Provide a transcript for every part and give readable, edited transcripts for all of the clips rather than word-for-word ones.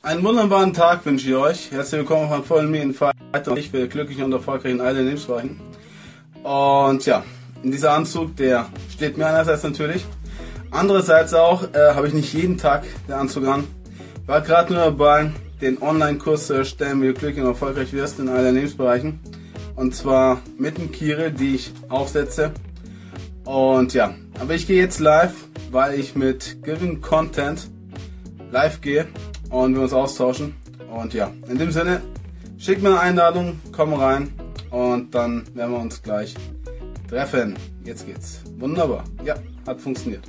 Einen wunderbaren Tag wünsche ich euch. Herzlich willkommen auf einem vollen Medienfight. Ich bin glücklich und erfolgreich in allen Lebensbereichen. Und ja, in dieser Anzug, der steht mir einerseits natürlich. Andererseits auch habe ich nicht jeden Tag den Anzug an. War gerade nur dabei, den Online-Kurs zu erstellen, wie du glücklich und erfolgreich wirst in allen Lebensbereichen. Und zwar mit dem Kire, die ich aufsetze. Und ja, aber ich gehe jetzt live, weil ich mit Giving Content live gehe und wir uns austauschen. Und ja, in dem Sinne, schick mir eine Einladung, komm rein und dann werden wir uns gleich treffen. Jetzt geht's. Wunderbar. Ja, hat funktioniert.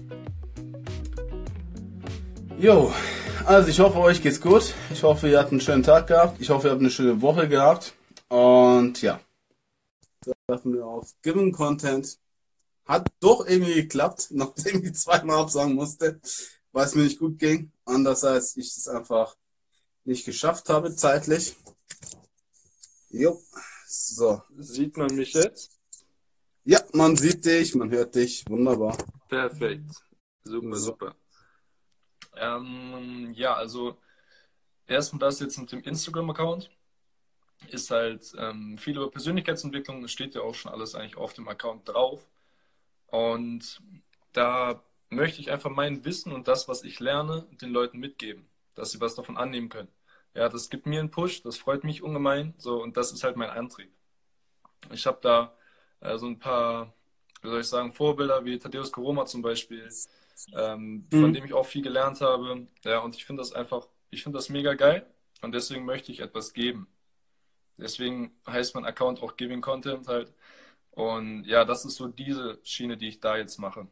Jo, also ich hoffe, euch geht's gut. Ich hoffe, ihr habt einen schönen Tag gehabt. Ich hoffe, ihr habt eine schöne Woche gehabt. Und ja, treffen wir auf Given Content. Hat doch irgendwie geklappt, nachdem ich zweimal absagen musste, weil es mir nicht gut ging. Andererseits ich es einfach nicht geschafft habe, zeitlich. Jo, so. Sieht man mich jetzt? Ja, man sieht dich, man hört dich. Wunderbar. Perfekt. Super, So. super. Ja, also erstmal das jetzt mit dem Instagram-Account ist halt viel über Persönlichkeitsentwicklung. Das steht ja auch schon alles eigentlich auf dem Account drauf. Und da möchte ich einfach mein Wissen und das, was ich lerne, den Leuten mitgeben, dass sie was davon annehmen können. Ja, das gibt mir einen Push, das freut mich ungemein. So, und das ist halt mein Antrieb. Ich habe da so ein paar, wie soll ich sagen, Vorbilder wie Tadeusz Koroma zum Beispiel, von dem ich auch viel gelernt habe. Ja, und ich finde das einfach, ich finde das mega geil und deswegen möchte ich etwas geben. Deswegen heißt mein Account auch Giving Content halt. Und ja, das ist so diese Schiene, die ich da jetzt mache.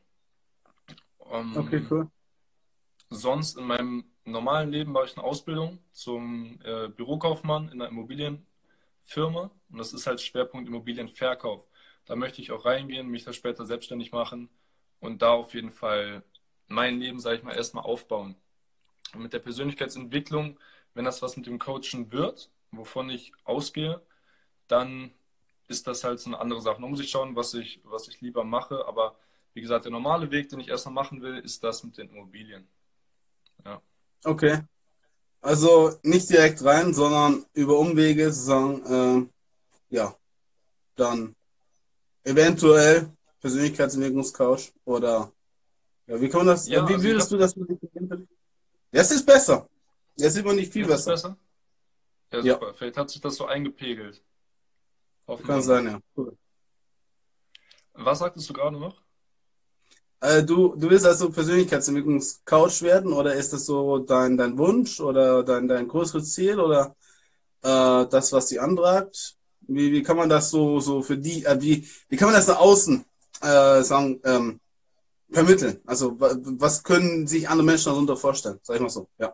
Okay, Ähm, cool. Sonst in meinem normalen Leben mache ich eine Ausbildung zum Bürokaufmann in einer Immobilienfirma und das ist halt Schwerpunkt Immobilienverkauf. Da möchte ich auch reingehen, mich da später selbstständig machen und da auf jeden Fall mein Leben, sage ich mal, erstmal aufbauen. Und mit der Persönlichkeitsentwicklung, wenn das was mit dem Coachen wird, wovon ich ausgehe, dann ist das halt so eine andere Sache. Da muss ich schauen, was ich lieber mache, aber wie gesagt, der normale Weg, den ich erstmal machen will, ist das mit den Immobilien. Ja. Okay. Also nicht direkt rein, sondern über Umwege sozusagen, ja, dann eventuell Persönlichkeitsentwicklungscoach oder ja, wie kann man das, Ja, wie also ich würdest habe. du das definieren? Das ist besser. Jetzt sieht man nicht viel Jetzt ist besser. besser? Ja, Ja, super. Vielleicht hat sich das so eingepegelt. Hoffen kann wir mal. sein, ja. Cool. Was sagtest du gerade noch? Du willst also Persönlichkeitsentwicklungscoach werden oder ist das so dein Wunsch oder dein größeres Ziel oder das, was die antreibt? Wie kann man das so für die, wie kann man das nach außen sagen, vermitteln? Also was können sich andere Menschen darunter vorstellen? Sag ich mal so, ja.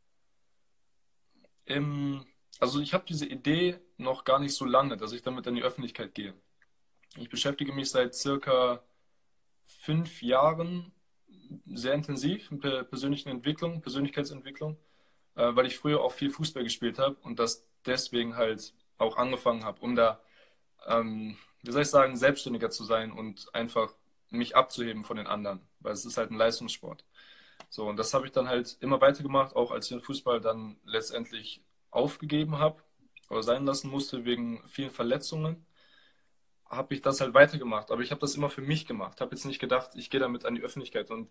Im, also ich habe diese Idee noch gar nicht so lange, dass ich damit in die Öffentlichkeit gehe. Ich beschäftige mich seit circa 5 Jahren sehr intensiv mit der persönlichen Entwicklung, Persönlichkeitsentwicklung, weil ich früher auch viel Fußball gespielt habe und das deswegen halt auch angefangen habe, um da, wie soll ich sagen, selbstständiger zu sein und einfach mich abzuheben von den anderen, weil es ist halt ein Leistungssport. So, und das habe ich dann halt immer weitergemacht, auch als ich den Fußball dann letztendlich aufgegeben habe oder sein lassen musste wegen vielen Verletzungen, habe ich das halt weitergemacht. Aber ich habe das immer für mich gemacht. Habe jetzt nicht gedacht, ich gehe damit an die Öffentlichkeit und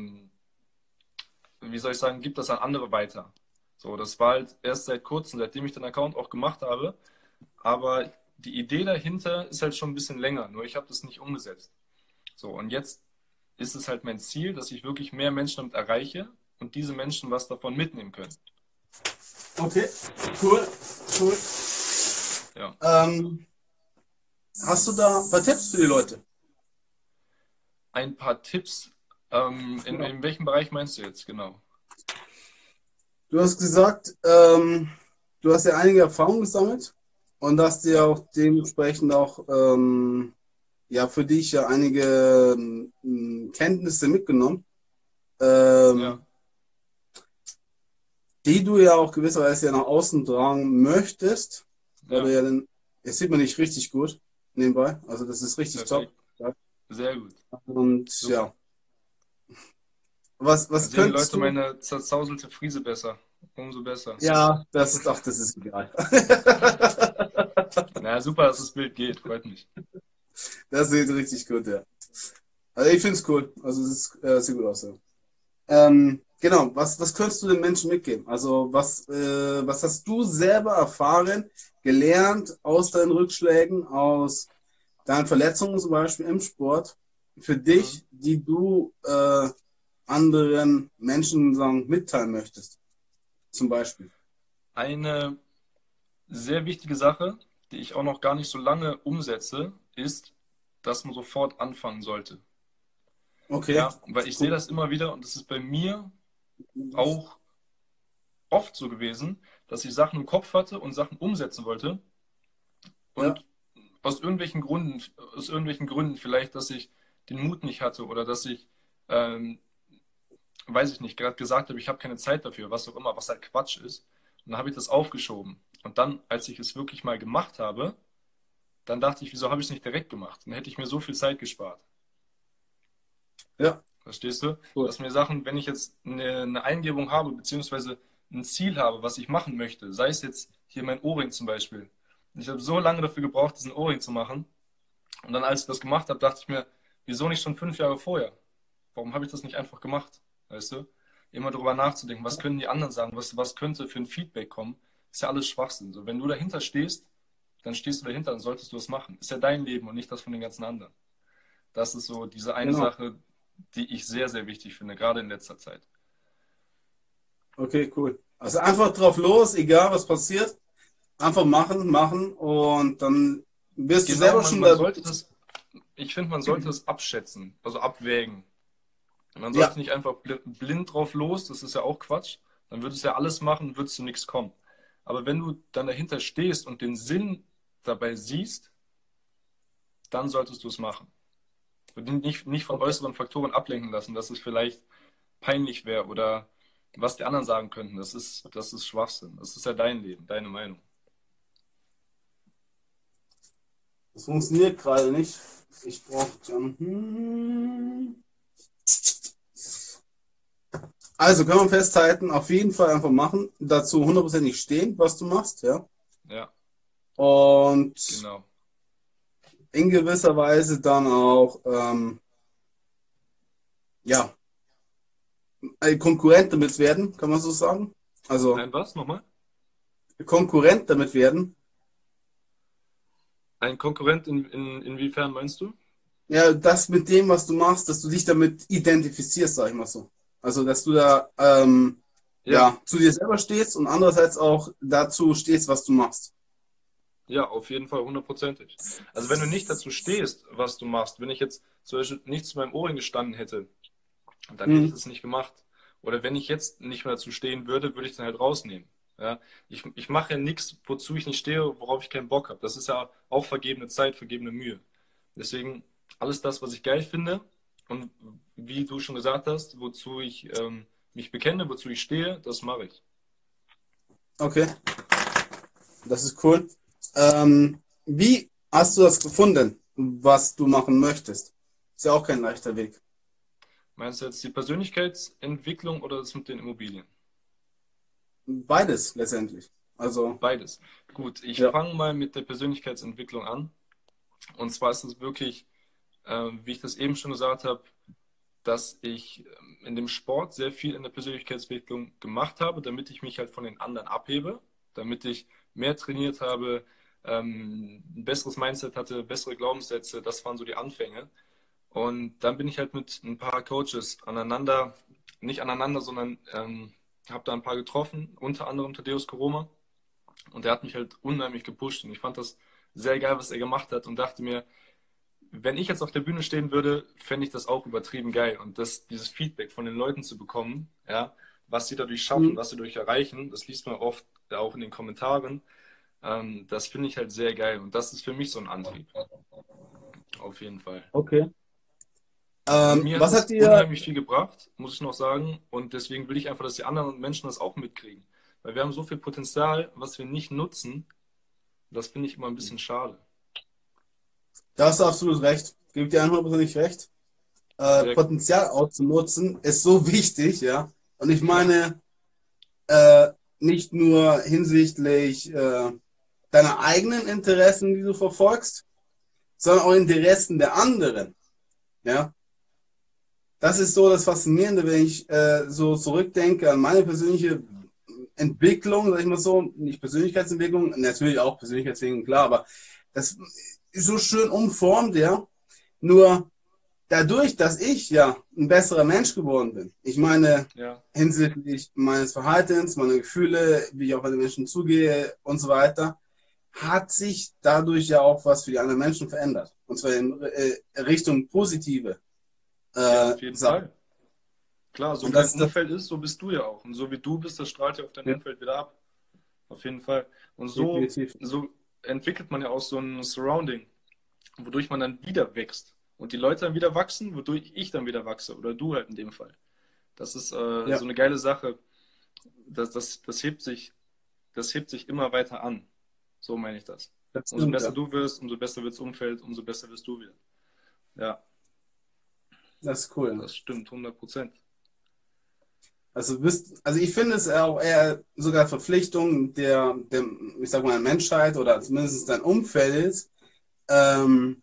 wie soll ich sagen, gebe das an andere weiter. So, das war halt erst seit kurzem, seitdem ich den Account auch gemacht habe. Aber die Idee dahinter ist halt schon ein bisschen länger, nur ich habe das nicht umgesetzt. So, und jetzt ist es halt mein Ziel, dass ich wirklich mehr Menschen damit erreiche und diese Menschen was davon mitnehmen können. Okay, cool, cool. Ja. Hast du da ein paar Tipps für die Leute? Ein paar Tipps. Ja. In welchem Bereich meinst du jetzt genau? Du hast gesagt, du hast ja einige Erfahrungen gesammelt und hast dir Ja, auch dementsprechend auch ja für dich ja einige Kenntnisse mitgenommen, ja, ähm, die du ja auch gewisserweise ja nach außen tragen möchtest, weil du ja, ja dann, jetzt sieht man dich richtig gut nebenbei, also das ist richtig top. perfekt. Ja. Sehr gut. Und Super. ja, was Dann sehen die könntest Leute du? meine zerzauselte Frise besser. umso besser. Ja, das ist egal. Na super, dass das Bild geht, freut mich. Das sieht richtig gut, ja. Also ich finde es cool. Also es ist, sieht gut aus. Ja. Genau, was könntest du den Menschen mitgeben? Also was hast du selber erfahren, gelernt aus deinen Rückschlägen, aus deinen Verletzungen zum Beispiel im Sport, für Mhm. dich, die du anderen Menschen sagen, mitteilen möchtest? Zum Beispiel. Eine sehr wichtige Sache, die ich auch noch gar nicht so lange umsetze, ist, dass man sofort anfangen sollte. Okay, Ja, weil ich sehe cool. das immer wieder und das ist bei mir auch oft so gewesen, dass ich Sachen im Kopf hatte und Sachen umsetzen wollte Ja, und aus irgendwelchen Gründen vielleicht, dass ich den Mut nicht hatte oder dass ich, ähm, weiß ich nicht, gerade gesagt habe, ich habe keine Zeit dafür, was auch immer, was halt Quatsch ist. Und dann habe ich das aufgeschoben. Und dann, als ich es wirklich mal gemacht habe, dann dachte ich, wieso habe ich es nicht direkt gemacht? Dann hätte ich mir so viel Zeit gespart. ja, Verstehst du? cool. Dass mir Sachen, wenn ich jetzt eine Eingebung habe, beziehungsweise ein Ziel habe, was ich machen möchte, sei es jetzt hier mein Ohrring zum Beispiel. Und ich habe so lange dafür gebraucht, diesen Ohrring zu machen. Und dann, als ich das gemacht habe, dachte ich mir, wieso nicht schon 5 Jahre vorher? Warum habe ich das nicht einfach gemacht? Weißt du? Immer darüber nachzudenken, was können die anderen sagen, was könnte für ein Feedback kommen, ist ja alles Schwachsinn. So, wenn du dahinter stehst, dann stehst du dahinter, dann solltest du es machen. Ist ja dein Leben und nicht das von den ganzen anderen. Das ist so diese eine Genau. Sache, die ich sehr, sehr wichtig finde, gerade in letzter Zeit. Okay, cool. Also einfach drauf los, egal was passiert. Einfach machen, machen und dann wirst du Genau, selber man, schon man da. sollte das, ich finde, man sollte es abschätzen, also abwägen. Man sollte Ja, nicht einfach blind drauf los, das ist ja auch Quatsch. Dann würdest du ja alles machen, wird zu nichts kommen. Aber wenn du dann dahinter stehst und den Sinn dabei siehst, dann solltest du es machen. Und nicht von okay. äußeren Faktoren ablenken lassen, dass es vielleicht peinlich wäre oder was die anderen sagen könnten. Das ist Schwachsinn. Das ist ja dein Leben, deine Meinung. Das funktioniert gerade nicht. Ich brauche. Also können wir festhalten, auf jeden Fall einfach machen, dazu hundertprozentig stehen, was du machst, ja. Ja, Und genau. in gewisser Weise dann auch, ja, ein Konkurrent damit werden, kann man so sagen. Also Ein was nochmal? Konkurrent damit werden. Ein Konkurrent inwiefern meinst du? Ja, das mit dem, was du machst, dass du dich damit identifizierst, sag ich mal so. Also, dass du da Ja, ja zu dir selber stehst und andererseits auch dazu stehst, was du machst. ja, auf jeden Fall hundertprozentig. Also wenn du nicht dazu stehst, was du machst, wenn ich jetzt zum Beispiel nicht zu meinem Ohrring gestanden hätte, dann hätte ich Mhm. das nicht gemacht. Oder wenn ich jetzt nicht mehr dazu stehen würde, würde ich den halt rausnehmen. Ja, ich mache ja nichts, wozu ich nicht stehe, worauf ich keinen Bock habe. Das ist ja auch vergebene Zeit, vergebene Mühe. Deswegen alles das, was ich geil finde und wie du schon gesagt hast, wozu ich mich bekenne, wozu ich stehe, das mache ich. Okay, das ist cool. Wie hast du das gefunden, was du machen möchtest? Ist ja auch kein leichter Weg. Meinst du jetzt die Persönlichkeitsentwicklung oder das mit den Immobilien? Beides letztendlich. Also, Beides. Gut, ich ja. fange mal mit der Persönlichkeitsentwicklung an. Und zwar ist es wirklich, wie ich das eben schon gesagt habe, dass ich in dem Sport sehr viel in der Persönlichkeitsentwicklung gemacht habe, damit ich mich halt von den anderen abhebe, damit ich mehr trainiert habe, ein besseres Mindset hatte, bessere Glaubenssätze. Das waren so die Anfänge. Und dann bin ich halt mit ein paar Coaches aneinander, nicht aneinander, sondern habe da ein paar getroffen, unter anderem Thaddeus Koroma. Und der hat mich halt unheimlich gepusht. Und ich fand das sehr geil, was er gemacht hat. Und dachte mir, wenn ich jetzt auf der Bühne stehen würde, fände ich das auch übertrieben geil. Und dieses Feedback von den Leuten zu bekommen, ja, was sie dadurch schaffen, Mhm. was sie dadurch erreichen, das liest man oft auch in den Kommentaren. Das finde ich halt sehr geil. Und das ist für mich so ein Antrieb. Auf jeden Fall. Okay. Und mir hat Was hat es dir, unheimlich viel gebracht, muss ich noch sagen. Und deswegen will ich einfach, dass die anderen Menschen das auch mitkriegen. Weil wir haben so viel Potenzial, was wir nicht nutzen. Das finde ich immer ein bisschen schade. da hast du absolut recht, gebe dir 100% recht. Sehr cool. Potenzial auszunutzen ist so wichtig, ja. Und ich Ja, meine, äh, nicht nur hinsichtlich deiner eigenen Interessen, die du verfolgst, sondern auch Interessen der anderen. Ja, das ist so das Faszinierende, wenn ich so zurückdenke an meine persönliche Entwicklung, sag ich mal so, nicht Persönlichkeitsentwicklung, natürlich auch Persönlichkeitsentwicklung, klar, aber das ist so schön umformt, ja. Nur dadurch, dass ich ja ein besserer Mensch geworden bin, ich meine, Ja, hinsichtlich meines Verhaltens, meiner Gefühle, wie ich auf andere Menschen zugehe und so weiter, hat sich dadurch ja auch was für die anderen Menschen verändert. Und zwar in Richtung positive ja, auf jeden Sachen. Fall. Klar, so Und wie dein das ist das Umfeld ist, so bist du ja auch. Und so wie du bist, das strahlt ja auf dein ja, Umfeld wieder ab. Auf jeden Fall. Und definitiv. so entwickelt man ja auch so ein Surrounding, wodurch man dann wieder wächst. Und die Leute dann wieder wachsen, wodurch ich dann wieder wachse. Oder du halt in dem Fall. Das ist so Ja, eine geile Sache. Das hebt sich immer weiter an. So meine ich das. das Umso stimmt, besser ja. du wirst, umso besser wird das Umfeld, umso besser wirst du wieder. Ja, Das ist cool. das stimmt, 100%. Also ich finde es auch eher sogar Verpflichtung ich sag mal, Menschheit oder zumindest dein Umfeld, ähm,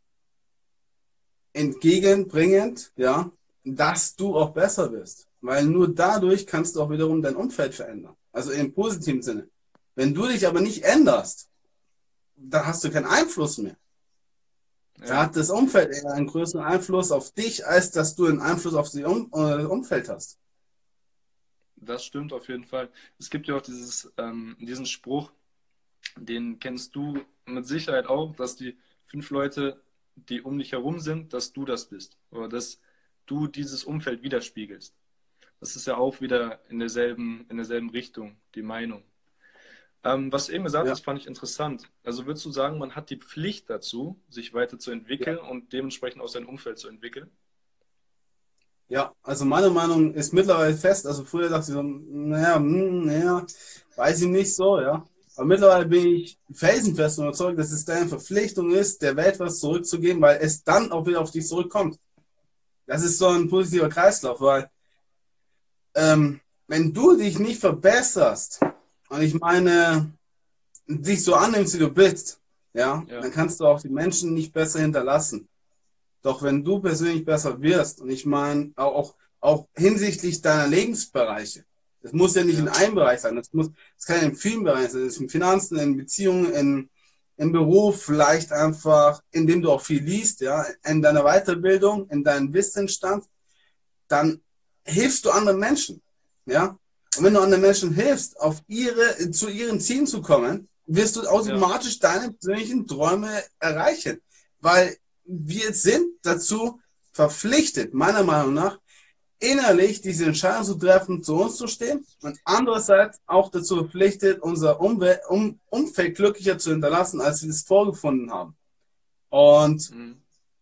entgegenbringend, ja, dass du auch besser wirst. Weil nur dadurch kannst du auch wiederum dein Umfeld verändern. Also im positiven Sinne. Wenn du dich aber nicht änderst, dann hast du keinen Einfluss mehr. Da Ja, hat das Umfeld eher einen größeren Einfluss auf dich, als dass du einen Einfluss auf das Umfeld hast. das stimmt auf jeden Fall. Es gibt ja auch diesen Spruch, den kennst du mit Sicherheit auch, dass die 5 Leute, die um dich herum sind, dass du das bist. Oder dass du dieses Umfeld widerspiegelst. Das ist ja auch wieder in derselben Richtung, die Meinung. Was du eben gesagt Ja. hast, fand ich interessant. Also würdest du sagen, man hat die Pflicht dazu, sich weiterzuentwickeln und dementsprechend auch sein Umfeld zu entwickeln? Ja, also meine Meinung ist mittlerweile fest. Also früher dachte ich so, naja, weiß ich nicht so, ja. Aber mittlerweile bin ich felsenfest überzeugt, dass es deine Verpflichtung ist, der Welt was zurückzugeben, weil es dann auch wieder auf dich zurückkommt. Das ist so ein positiver Kreislauf, weil wenn du dich nicht verbesserst, und ich meine, dich so annimmst, wie du bist, ja, Ja, dann kannst du auch die Menschen nicht besser hinterlassen. Doch wenn du persönlich besser wirst, und ich meine auch hinsichtlich deiner Lebensbereiche, das muss ja nicht in ja, einem Bereich sein, das kann in vielen Bereichen sein, das ist in Finanzen, in Beziehungen, im Beruf, vielleicht einfach, indem du auch viel liest, ja, in deiner Weiterbildung, in deinem Wissensstand, dann hilfst du anderen Menschen, ja. Und wenn du anderen Menschen hilfst, zu ihren Zielen zu kommen, wirst du ja, automatisch deine persönlichen Träume erreichen. Weil wir sind dazu verpflichtet, meiner Meinung nach, innerlich diese Entscheidung zu treffen, zu uns zu stehen und andererseits auch dazu verpflichtet, unser Umfeld glücklicher zu hinterlassen, als wir es vorgefunden haben. Und mhm,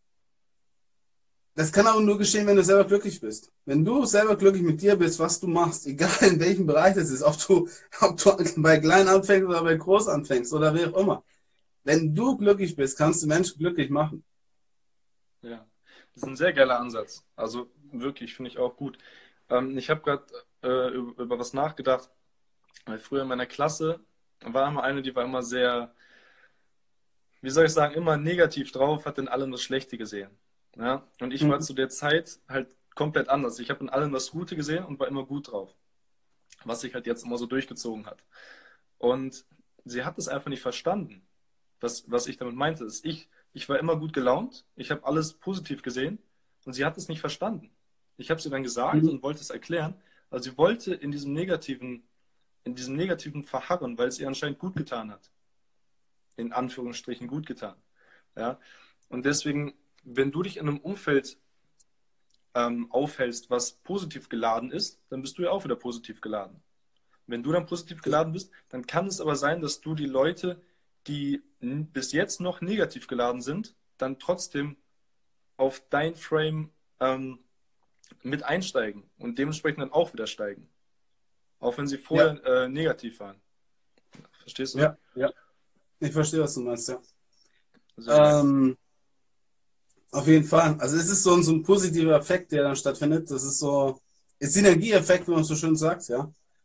das kann aber nur geschehen, wenn du selber glücklich bist. Wenn du selber glücklich mit dir bist, was du machst, egal in welchem Bereich das ist, ob du bei klein anfängst oder bei groß anfängst oder wie auch immer. Wenn du glücklich bist, kannst du Menschen glücklich machen. ja. Das ist ein sehr geiler Ansatz. Also wirklich, finde ich auch gut. Ich habe gerade über was nachgedacht, weil früher in meiner Klasse war immer eine, die war immer sehr, wie soll ich sagen, immer negativ drauf, hat in allem das Schlechte gesehen. Ja? Und ich war Mhm. zu der Zeit halt komplett anders. Ich habe in allem das Gute gesehen und war immer gut drauf, was sich halt jetzt immer so durchgezogen hat. Und sie hat es einfach nicht verstanden, was ich damit meinte. Ich war immer gut gelaunt, ich habe alles positiv gesehen und sie hat es nicht verstanden. Ich habe sie dann gesagt Mhm. und wollte es erklären, aber sie wollte in diesem negativen verharren, weil es ihr anscheinend gut getan hat. In Anführungsstrichen gut getan. Ja? Und deswegen, wenn du dich in einem Umfeld aufhältst, was positiv geladen ist, dann bist du ja auch wieder positiv geladen. Wenn du dann positiv geladen bist, dann kann es aber sein, dass du die Leute, die bis jetzt noch negativ geladen sind, dann trotzdem auf dein Frame mit einsteigen und dementsprechend dann auch wieder steigen. Auch wenn sie Ja, vorher negativ waren. Verstehst du? ja. Ich verstehe, was du meinst, ja. Sehr geil. Ähm, auf jeden Fall. Also es ist so ein positiver Effekt, der dann stattfindet. Das ist so, ist Synergieeffekt, wie man so schön sagt, ja.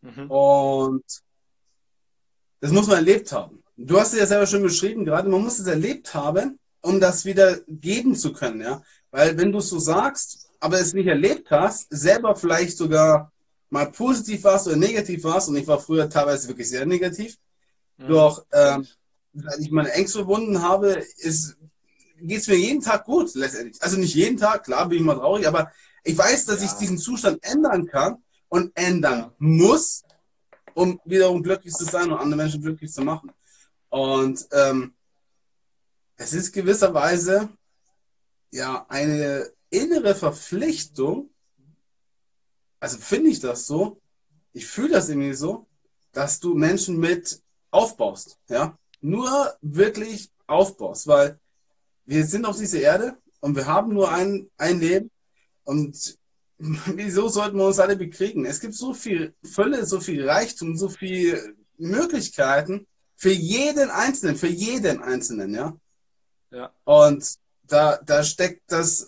Mhm. Und das muss man erlebt haben. Du hast es ja selber schon beschrieben, gerade man muss es erlebt haben, um das wieder geben zu können, ja. Weil wenn du es so sagst, aber es nicht erlebt hast, selber vielleicht sogar mal positiv warst oder negativ warst, und ich war früher teilweise wirklich sehr negativ, Mhm. doch Kenn ich. seit ich meine Ängste überwunden habe, geht es mir jeden Tag gut, letztendlich. Also nicht jeden Tag, klar bin ich mal traurig, aber ich weiß, dass ich Ja, diesen Zustand ändern kann und ändern ja, muss, um wiederum glücklich zu sein und andere Menschen glücklich zu machen. Und es ist gewisserweise ja eine innere Verpflichtung, also finde ich das so, ich fühle das irgendwie so, dass du Menschen mit aufbaust, ja, nur wirklich aufbaust, weil wir sind auf dieser Erde und wir haben nur ja, ein Leben und wieso sollten wir uns alle bekriegen? Es gibt so viel Fülle, so viel Reichtum, so viel Möglichkeiten für jeden Einzelnen, ja. ja. Und da steckt das,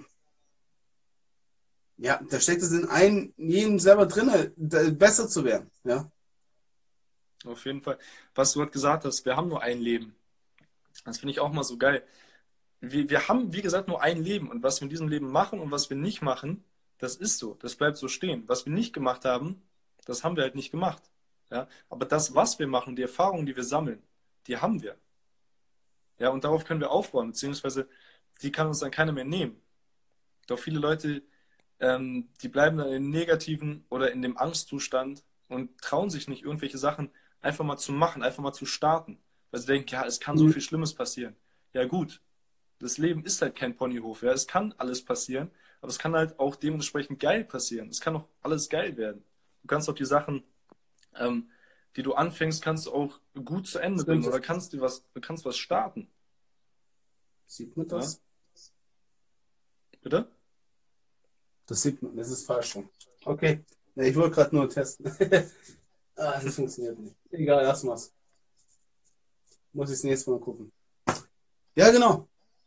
ja, da steckt es in jedem selber drin, besser zu werden, ja. Auf jeden Fall. Was du gerade gesagt hast, wir haben nur ein Leben. Das finde ich auch mal so geil. Wir haben, wie gesagt, nur ein Leben. Und was wir in diesem Leben machen und was wir nicht machen, das ist so. Das bleibt so stehen. Was wir nicht gemacht haben, das haben wir halt nicht gemacht. Ja? Aber das, was wir machen, die Erfahrungen, die wir sammeln, die haben wir. Ja, und darauf können wir aufbauen, beziehungsweise die kann uns dann keiner mehr nehmen. Doch viele Leute, die bleiben dann im negativen oder in dem Angstzustand und trauen sich nicht, irgendwelche Sachen einfach mal zu machen, einfach mal zu starten. Weil sie denken, ja, es kann so Mhm. viel Schlimmes passieren. Ja, gut, das Leben ist halt kein Ponyhof. Ja, es kann alles passieren, aber es kann halt auch dementsprechend geil passieren. Es kann auch alles geil werden. Du kannst auch die Sachen, ähm, die du anfängst, kannst du auch gut zu Ende bringen Stimmt oder das? du kannst was starten. Sieht man Ja, das? bitte? Das sieht man, das ist falsch rum. Okay. Ja, ich wollte gerade nur testen. Das funktioniert nicht. Egal, lass mal's. Muss ich das nächste Mal gucken. Ja, genau.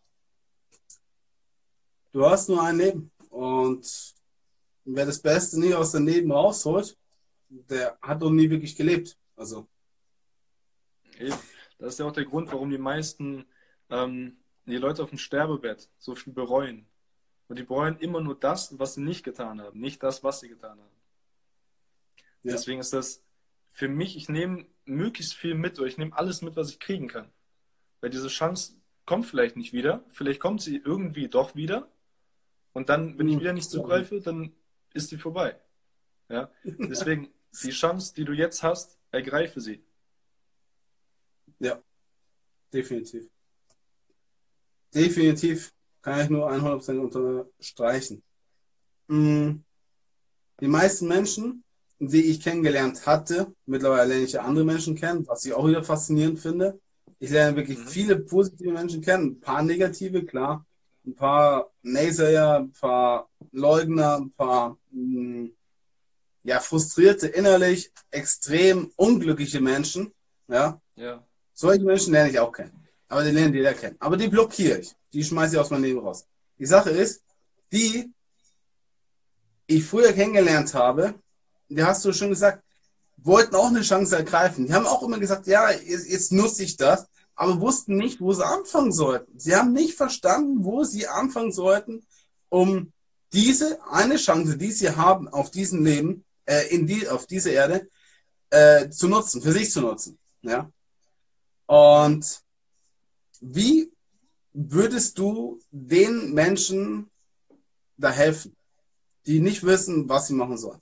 Du hast nur ein Leben. Und wer das Beste nie aus dem Leben rausholt, der hat doch nie wirklich gelebt. Also, Eben. Das ist ja auch der Grund, warum die meisten die Leute auf dem Sterbebett so viel bereuen. Und die bereuen immer nur das, was sie nicht getan haben, nicht das, was sie getan haben. ja. Deswegen ist das für mich, ich nehme möglichst viel mit oder ich nehme alles mit, was ich kriegen kann. Weil diese Chance kommt vielleicht nicht wieder, vielleicht kommt sie irgendwie doch wieder und dann, wenn ich wieder nicht zugreife, dann ist sie vorbei. Ja? Deswegen, die Chance, die du jetzt hast, ergreife sie. Ja, definitiv. Definitiv kann ich nur 100% unterstreichen. Mm, Die meisten Menschen, die ich kennengelernt hatte, mittlerweile lerne ich ja andere Menschen kennen, was ich auch wieder faszinierend finde. Ich lerne wirklich Mhm. viele positive Menschen kennen, ein paar negative, klar, ein paar Naysayer, ein paar Leugner, ein paar ja, frustrierte, innerlich extrem unglückliche Menschen. Ja, Ja. solche Menschen lerne ich auch kennen. Aber die lernen jeder kennen. Aber die blockiere ich. Die schmeiße ich aus meinem Leben raus. Die Sache ist, die ich früher kennengelernt habe, die hast du schon gesagt, wollten auch eine Chance ergreifen. Die haben auch immer gesagt, ja, jetzt nutze ich das, aber wussten nicht, wo sie anfangen sollten. Sie haben nicht verstanden, wo sie anfangen sollten, um diese eine Chance, die sie haben auf diesem Leben, auf dieser Erde, zu nutzen, für sich zu nutzen. Ja? Mhm. Und wie würdest du den Menschen da helfen, die nicht wissen, was sie machen sollen?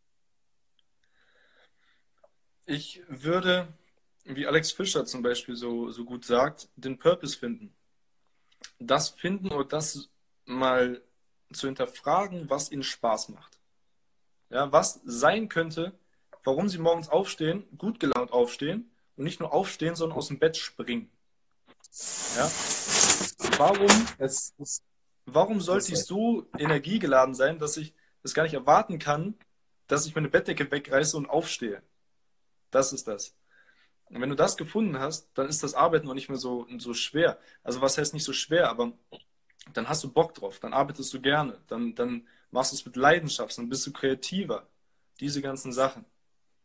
Ich würde, wie Alex Fischer zum Beispiel so gut sagt, den Purpose finden. Das finden oder das mal zu hinterfragen, was ihnen Spaß macht. Ja, was sein könnte, warum sie morgens aufstehen, gut gelaunt aufstehen und nicht nur aufstehen, sondern aus dem Bett springen. Ja, warum, Jetzt warum sollte hast ich recht. so energiegeladen sein, dass ich es gar nicht erwarten kann, dass ich meine Bettdecke wegreiße und aufstehe? Das ist das. Und wenn du das gefunden hast, dann ist das Arbeiten auch nicht mehr so schwer. Also was heißt nicht so schwer, aber dann hast du Bock drauf, dann arbeitest du gerne, dann machst du es mit Leidenschaft, dann bist du kreativer. Diese ganzen Sachen.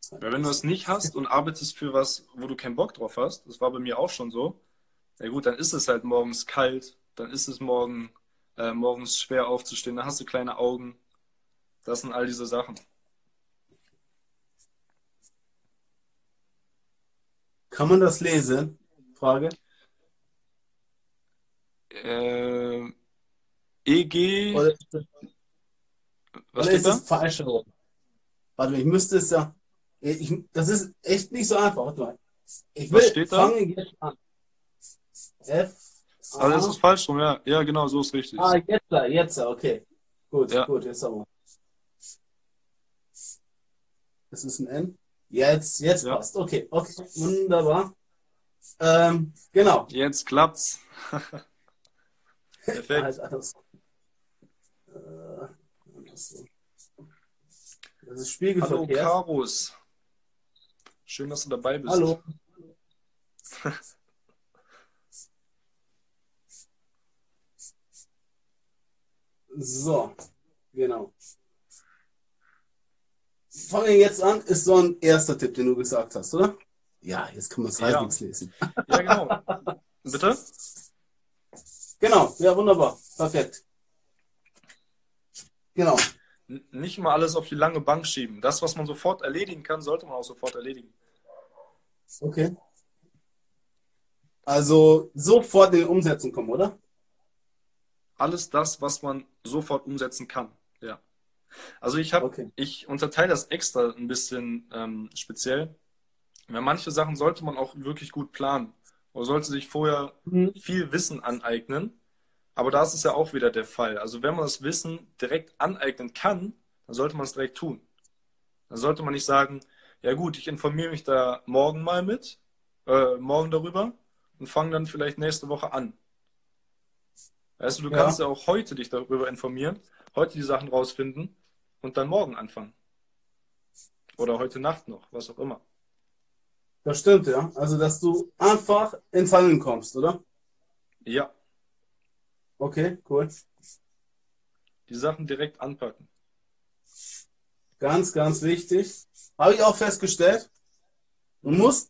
Weil wenn du es nicht hast und arbeitest für was, wo du keinen Bock drauf hast, das war bei mir auch schon so, ja gut, dann ist es halt morgens kalt, dann ist es morgens schwer aufzustehen, dann hast du kleine Augen. Das sind all diese Sachen. Kann man das lesen? Frage. Äh, EG, Oder, was oder steht ist da? es falsch rum? Warte mal, ich müsste es ja. Das ist echt nicht so einfach. Warte mal. Ich Was will steht da? fangen jetzt an. F, Also das A. ist falsch rum, ja. Ja, genau, so ist richtig. Jetzt, okay. Gut, Ja, gut, jetzt aber. Das ist ein N. Jetzt ja. passt. Okay, okay, wunderbar. Genau. Jetzt klappt's. Halt Perfekt. anders. Andersrum. Das ist Hallo Spiegelverkehr. Karus. Schön, dass du dabei bist. Hallo. So, genau. Fangen wir jetzt an, ist so ein erster Tipp, den du gesagt hast, oder? Ja, jetzt kann man es Ja, halbwegs lesen. ja, genau. Bitte? Genau, ja, wunderbar. Perfekt. Genau. Nicht mal alles auf die lange Bank schieben. Das, was man sofort erledigen kann, sollte man auch sofort erledigen. Okay. Also sofort in die Umsetzung kommen, oder? Alles das, was man sofort umsetzen kann. Ja. Also Okay. ich unterteile das extra ein bisschen speziell. Weil manche Sachen sollte man auch wirklich gut planen. Oder sollte sich vorher Mhm. viel Wissen aneignen. Aber da ist es ja auch wieder der Fall. Also wenn man das Wissen direkt aneignen kann, dann sollte man es direkt tun. Dann sollte man nicht sagen, ja gut, ich informiere mich da morgen darüber und fange dann vielleicht nächste Woche an. Weißt du, du kannst Ja, ja auch heute dich darüber informieren, heute die Sachen rausfinden und dann morgen anfangen. Oder heute Nacht noch, was auch immer. das stimmt, ja. Also, dass du einfach ins Handeln kommst, oder? Ja, Okay, cool. die Sachen direkt anpacken. Ganz, ganz wichtig. Habe ich auch festgestellt. Du Mhm. musst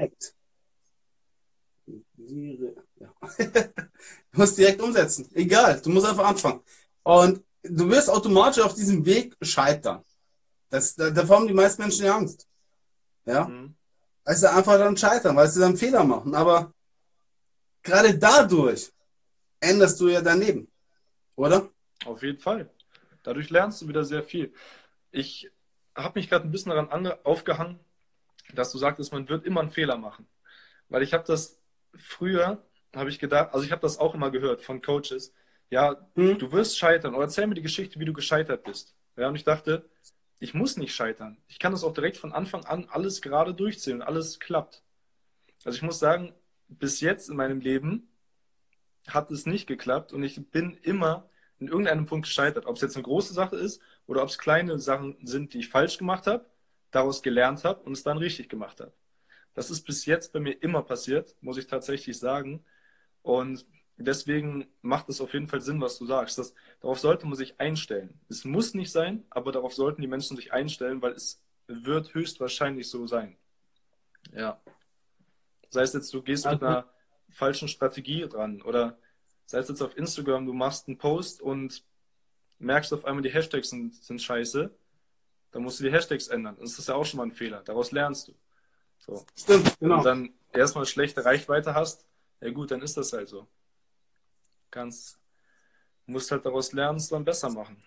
ja. Du musst direkt umsetzen. Egal, du musst einfach anfangen. Und du wirst automatisch auf diesem Weg scheitern. Davor haben die meisten Menschen ja Angst. Ja? Mhm. Weil sie einfach dann scheitern, weil sie dann Fehler machen. Aber gerade dadurch änderst du ja dein Leben, oder? Auf jeden Fall. Dadurch lernst du wieder sehr viel. Ich habe mich gerade ein bisschen daran aufgehangen, dass du sagtest, man wird immer einen Fehler machen. Weil ich habe das früher, habe ich gedacht, also ich habe das auch immer gehört von Coaches, ja, Hm? du wirst scheitern oder erzähl mir die Geschichte, wie du gescheitert bist. Ja, und ich dachte, ich muss nicht scheitern. Ich kann das auch direkt von Anfang an alles gerade durchziehen und alles klappt. Also ich muss sagen, bis jetzt in meinem Leben hat es nicht geklappt und ich bin immer in irgendeinem Punkt gescheitert. Ob es jetzt eine große Sache ist oder ob es kleine Sachen sind, die ich falsch gemacht habe, daraus gelernt habe und es dann richtig gemacht habe. Das ist bis jetzt bei mir immer passiert, muss ich tatsächlich sagen. Und deswegen macht es auf jeden Fall Sinn, was du sagst. Darauf sollte man sich einstellen. Es muss nicht sein, aber darauf sollten die Menschen sich einstellen, weil es wird höchstwahrscheinlich so sein. Ja. Sei es jetzt, du gehst mit Also, einer falschen Strategie dran oder sei es jetzt auf Instagram, du machst einen Post und merkst auf einmal, die Hashtags sind scheiße, dann musst du die Hashtags ändern. Das ist ja auch schon mal ein Fehler. Daraus lernst du. So. stimmt, Wenn du genau. dann erstmal schlechte Reichweite hast, ja gut, dann ist das halt so. Kannst, musst halt daraus lernen, es dann besser machen.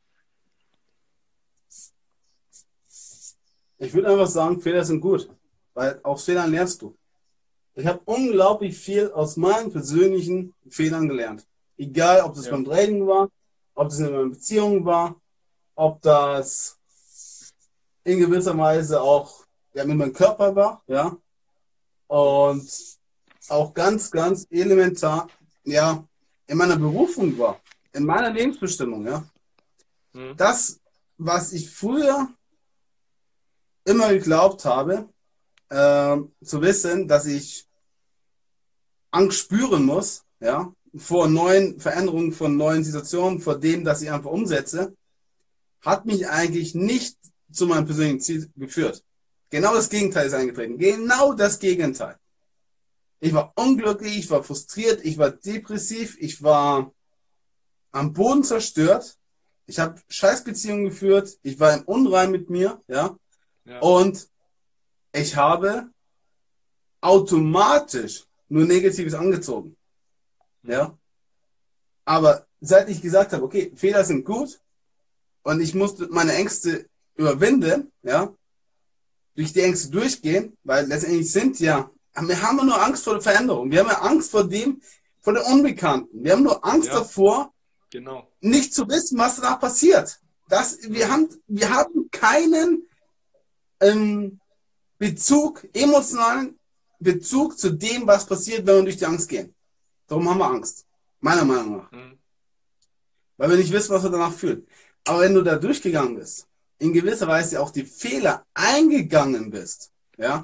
Ich würde einfach sagen, Fehler sind gut, weil aus Fehlern lernst du. Ich habe unglaublich viel aus meinen persönlichen Fehlern gelernt. Egal, ob das Ja. beim Training war, ob das in meiner Beziehung war, ob das in gewisser Weise auch ja, mit meinem Körper war, ja, Mhm. und auch ganz, ganz elementar, ja, in meiner Berufung war, in meiner Lebensbestimmung, ja. Mhm. Das, was ich früher immer geglaubt habe, zu wissen, dass ich Angst spüren muss, ja, vor neuen Veränderungen, von neuen Situationen, vor dem, dass ich einfach umsetze, hat mich eigentlich nicht zu meinem persönlichen Ziel geführt. Genau das Gegenteil ist eingetreten. Genau das Gegenteil. Ich war unglücklich, ich war frustriert, ich war depressiv, ich war am Boden zerstört. Ich habe Scheißbeziehungen geführt, ich war im Unrein mit mir, ja. Ja. Und ich habe automatisch nur Negatives angezogen, Mhm. ja. Aber seit ich gesagt habe, okay, Fehler sind gut und ich musste meine Ängste überwinden, ja, durch die Ängste durchgehen, weil letztendlich wir haben nur Angst vor der Veränderung. Wir haben ja Angst vor dem Unbekannten. Wir haben nur Angst Ja, davor, genau. nicht zu wissen, was danach passiert. Mhm. Wir haben keinen ähm, emotionalen Bezug zu dem, was passiert, wenn wir durch die Angst gehen. Darum haben wir Angst. Meiner Meinung nach. Mhm. Weil wir nicht wissen, was wir danach fühlen. Aber wenn du da durchgegangen bist, in gewisser Weise auch die Fehler eingegangen bist, ja,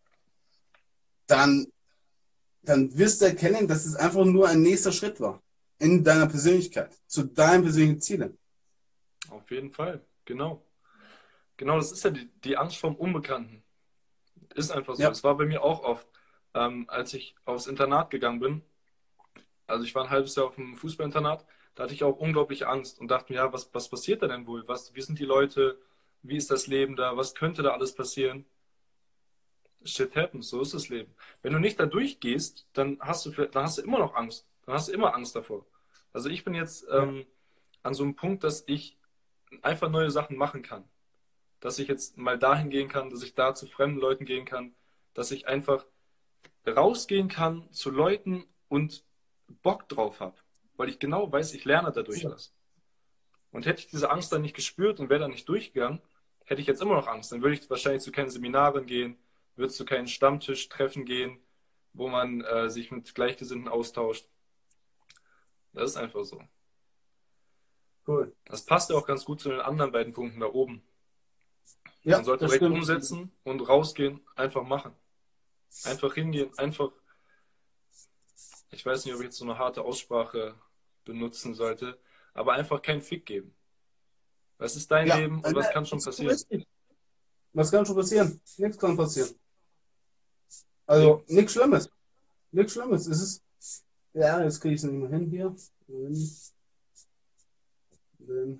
dann, dann wirst du erkennen, dass es einfach nur ein nächster Schritt war in deiner Persönlichkeit, zu deinen persönlichen Zielen. Auf jeden Fall. Genau. Genau, das ist ja die Angst vorm Unbekannten. Ist einfach so. Ja, Das war bei mir auch oft, als ich aufs Internat gegangen bin. Also ich war ein halbes Jahr auf dem Fußballinternat. Da hatte ich auch unglaubliche Angst und dachte mir, ja, was passiert da denn wohl? Wie sind die Leute? Wie ist das Leben da? Was könnte da alles passieren? Shit happens, so ist das Leben. Wenn du nicht da durchgehst, dann hast du immer noch Angst. Dann hast du immer Angst davor. Also ich bin jetzt ja, an so einem Punkt, dass ich einfach neue Sachen machen kann. Dass ich jetzt mal dahin gehen kann, dass ich da zu fremden Leuten gehen kann, dass ich einfach rausgehen kann zu Leuten und Bock drauf habe. Weil ich genau weiß, ich lerne dadurch was. Und hätte ich diese Angst dann nicht gespürt und wäre dann nicht durchgegangen, hätte ich jetzt immer noch Angst. Dann würde ich wahrscheinlich zu keinen Seminaren gehen, würde zu keinen Stammtischtreffen gehen, wo man sich mit Gleichgesinnten austauscht. Das ist einfach so. cool. Das passt ja auch ganz gut zu den anderen beiden Punkten da oben. Man Ja, sollte das direkt stimmt. umsetzen und rausgehen, einfach machen. Einfach hingehen, einfach, ich weiß nicht, ob ich jetzt so eine harte Aussprache benutzen sollte, aber einfach keinen Fick geben. Was ist dein Ja, Leben und was kann schon das ist passieren? richtig. Was kann schon passieren? Nichts kann passieren. Eben. Also nichts Schlimmes. Nichts Schlimmes. Ja, jetzt kriege ich es nicht mehr hin hier. Wenn-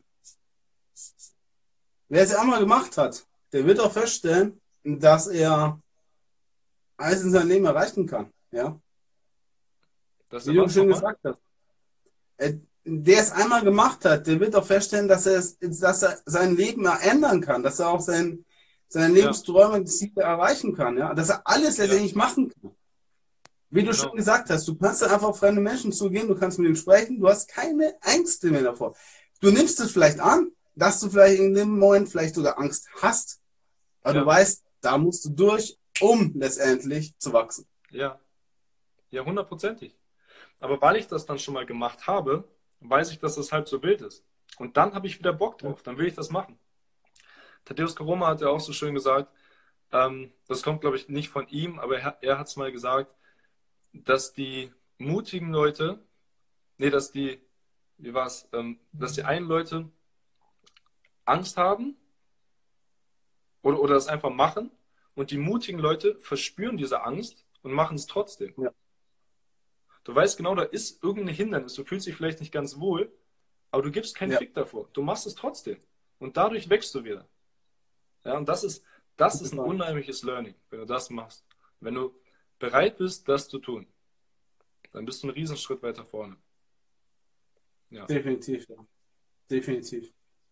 Wer es einmal gemacht hat, der wird auch feststellen, dass er alles in seinem Leben erreichen kann. Ja, Dass wie er du was schon nochmal? gesagt hast. Der es einmal gemacht hat, der wird auch feststellen, dass er sein Leben ändern kann, dass er auch seine Ja, Lebensträume und Ziele erreichen kann. Ja, dass er alles ja, letztendlich machen kann. Wie du schon genau. gesagt hast, du kannst dann einfach auf fremde Menschen zugehen, du kannst mit ihnen sprechen, du hast keine Ängste mehr davor. Du nimmst es vielleicht an, dass du vielleicht in dem Moment vielleicht sogar Angst hast, aber du Ja, weißt, da musst du durch, um letztendlich zu wachsen. ja, ja, hundertprozentig. Aber weil ich das dann schon mal gemacht habe, weiß ich, dass das halb so wild ist. Und dann habe ich wieder Bock Ja, drauf, dann will ich das machen. Thaddeus Koroma hat ja auch so schön gesagt, das kommt, glaube ich, nicht von ihm, aber er hat es mal gesagt, dass die mutigen Leute, nee, wie war es, dass die einen Leute Angst haben oder das einfach machen und die mutigen Leute verspüren diese Angst und machen es trotzdem. ja, Du weißt genau, da ist irgendein Hindernis, du fühlst dich vielleicht nicht ganz wohl, aber du gibst keinen ja, Fick davor. Du machst es trotzdem. Und dadurch wächst du wieder. Ja, und das ist ein unheimliches Learning, wenn du das machst. Wenn du bereit bist, das zu tun, dann bist du einen Riesenschritt weiter vorne. Ja, definitiv, ja. Definitiv.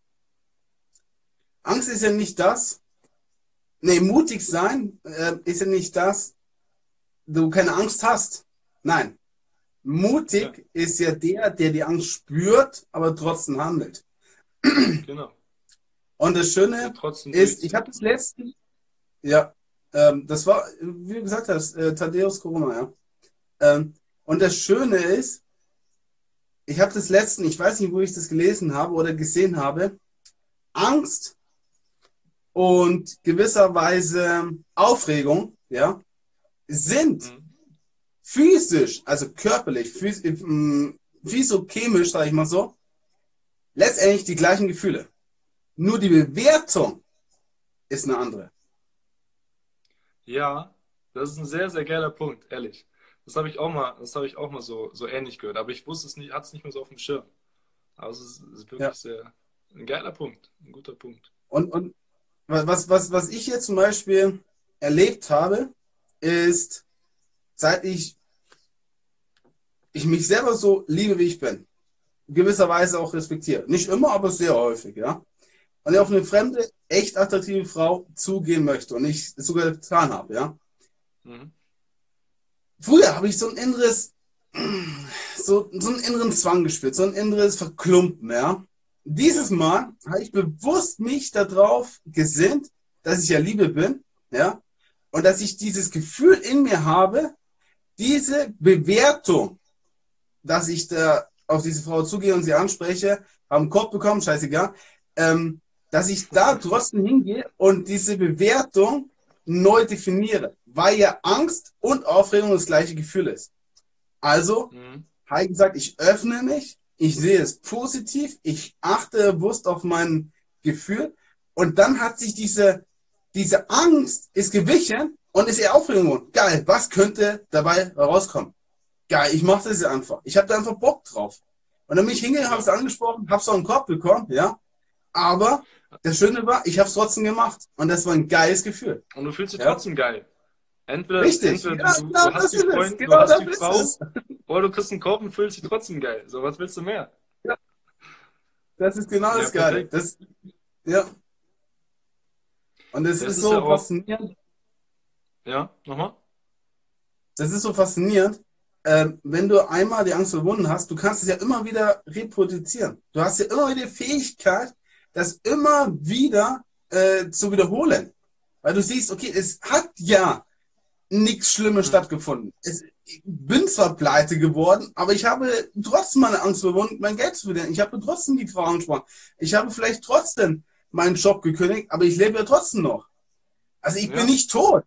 Angst ist ja nicht das, nee, mutig sein ist ja nicht das, du keine Angst hast. Nein, ja, mutig ist ja der die Angst spürt, aber trotzdem handelt. genau. Und das Der Schöne trotzdem ist, ich habe durchzieht. das letzte, ja, das war, wie du gesagt hast, Thaddeus Corona, ja. Und das Schöne ist, ich habe das letzten, ich weiß nicht, wo ich das gelesen habe oder gesehen habe, Angst und gewisserweise Aufregung, ja, sind Mhm. physisch, also körperlich, physiochemisch, sage ich mal so, letztendlich die gleichen Gefühle. Nur die Bewertung ist eine andere. Ja, das ist ein sehr, sehr geiler Punkt, ehrlich. Das habe ich auch mal so ähnlich gehört, aber ich wusste es nicht, hatte es nicht mehr so auf dem Schirm. Aber ist Ja. wirklich sehr, ein geiler Punkt, ein guter Punkt. Und was ich jetzt zum Beispiel erlebt habe, ist, seit ich mich selber so liebe, wie ich bin, gewisserweise auch respektiere. Nicht immer, aber sehr häufig, ja. Und ich auf Mhm. eine fremde, echt attraktive Frau zugehen möchte und ich es sogar getan habe, ja. Mhm. Früher habe ich so einen inneren Zwang gespürt, so ein inneres Verklumpen, ja. Dieses Ja. Mal habe ich bewusst mich darauf gesinnt, dass ich ja Liebe bin, ja, und dass ich dieses Gefühl in mir habe, diese Bewertung, dass ich da auf diese Frau zugehe und sie anspreche, habe einen Korb bekommen, scheißegal, dass ich da trotzdem hingehe und diese Bewertung neu definiere, weil ja Angst und Aufregung das gleiche Gefühl ist. Also Mhm. habe ich gesagt, ich öffne mich, ich sehe es positiv, ich achte bewusst auf mein Gefühl und dann hat sich diese Angst ist gewichen und ist eher Aufregung. Geil, was könnte dabei rauskommen? Geil, ich mache das jetzt einfach. Ich habe da einfach Bock drauf. Und dann bin ich hingegangen, habe es Ja. angesprochen, habe so einen Korb bekommen, ja. Aber das Schöne war, ich habe es trotzdem gemacht. Und das war ein geiles Gefühl. Und du fühlst dich Ja, trotzdem geil. richtig. Entweder Ja, genau du hast das die ist es. Freundin, du Genau hast das die ist Frau, es. oder du kriegst einen Korb und fühlst dich trotzdem geil. So, was willst du mehr? Ja, das ist genau Ja, das Geile. perfekt. Das, ja. Und es Das ist ist ja so auch, faszinierend. ja, nochmal? Das ist so faszinierend. Wenn du einmal die Angst überwunden hast, du kannst es ja immer wieder reproduzieren. Du hast ja immer wieder die Fähigkeit, das immer wieder zu wiederholen. Weil du siehst, okay, es hat ja nichts Schlimmes Mhm. stattgefunden. Ich bin zwar pleite geworden, aber ich habe trotzdem meine Angst überwunden, mein Geld zu verdienen. Ich habe trotzdem die Frau angesprochen. Ich habe vielleicht trotzdem meinen Job gekündigt, aber ich lebe ja trotzdem noch. Also ich bin Ja, nicht tot.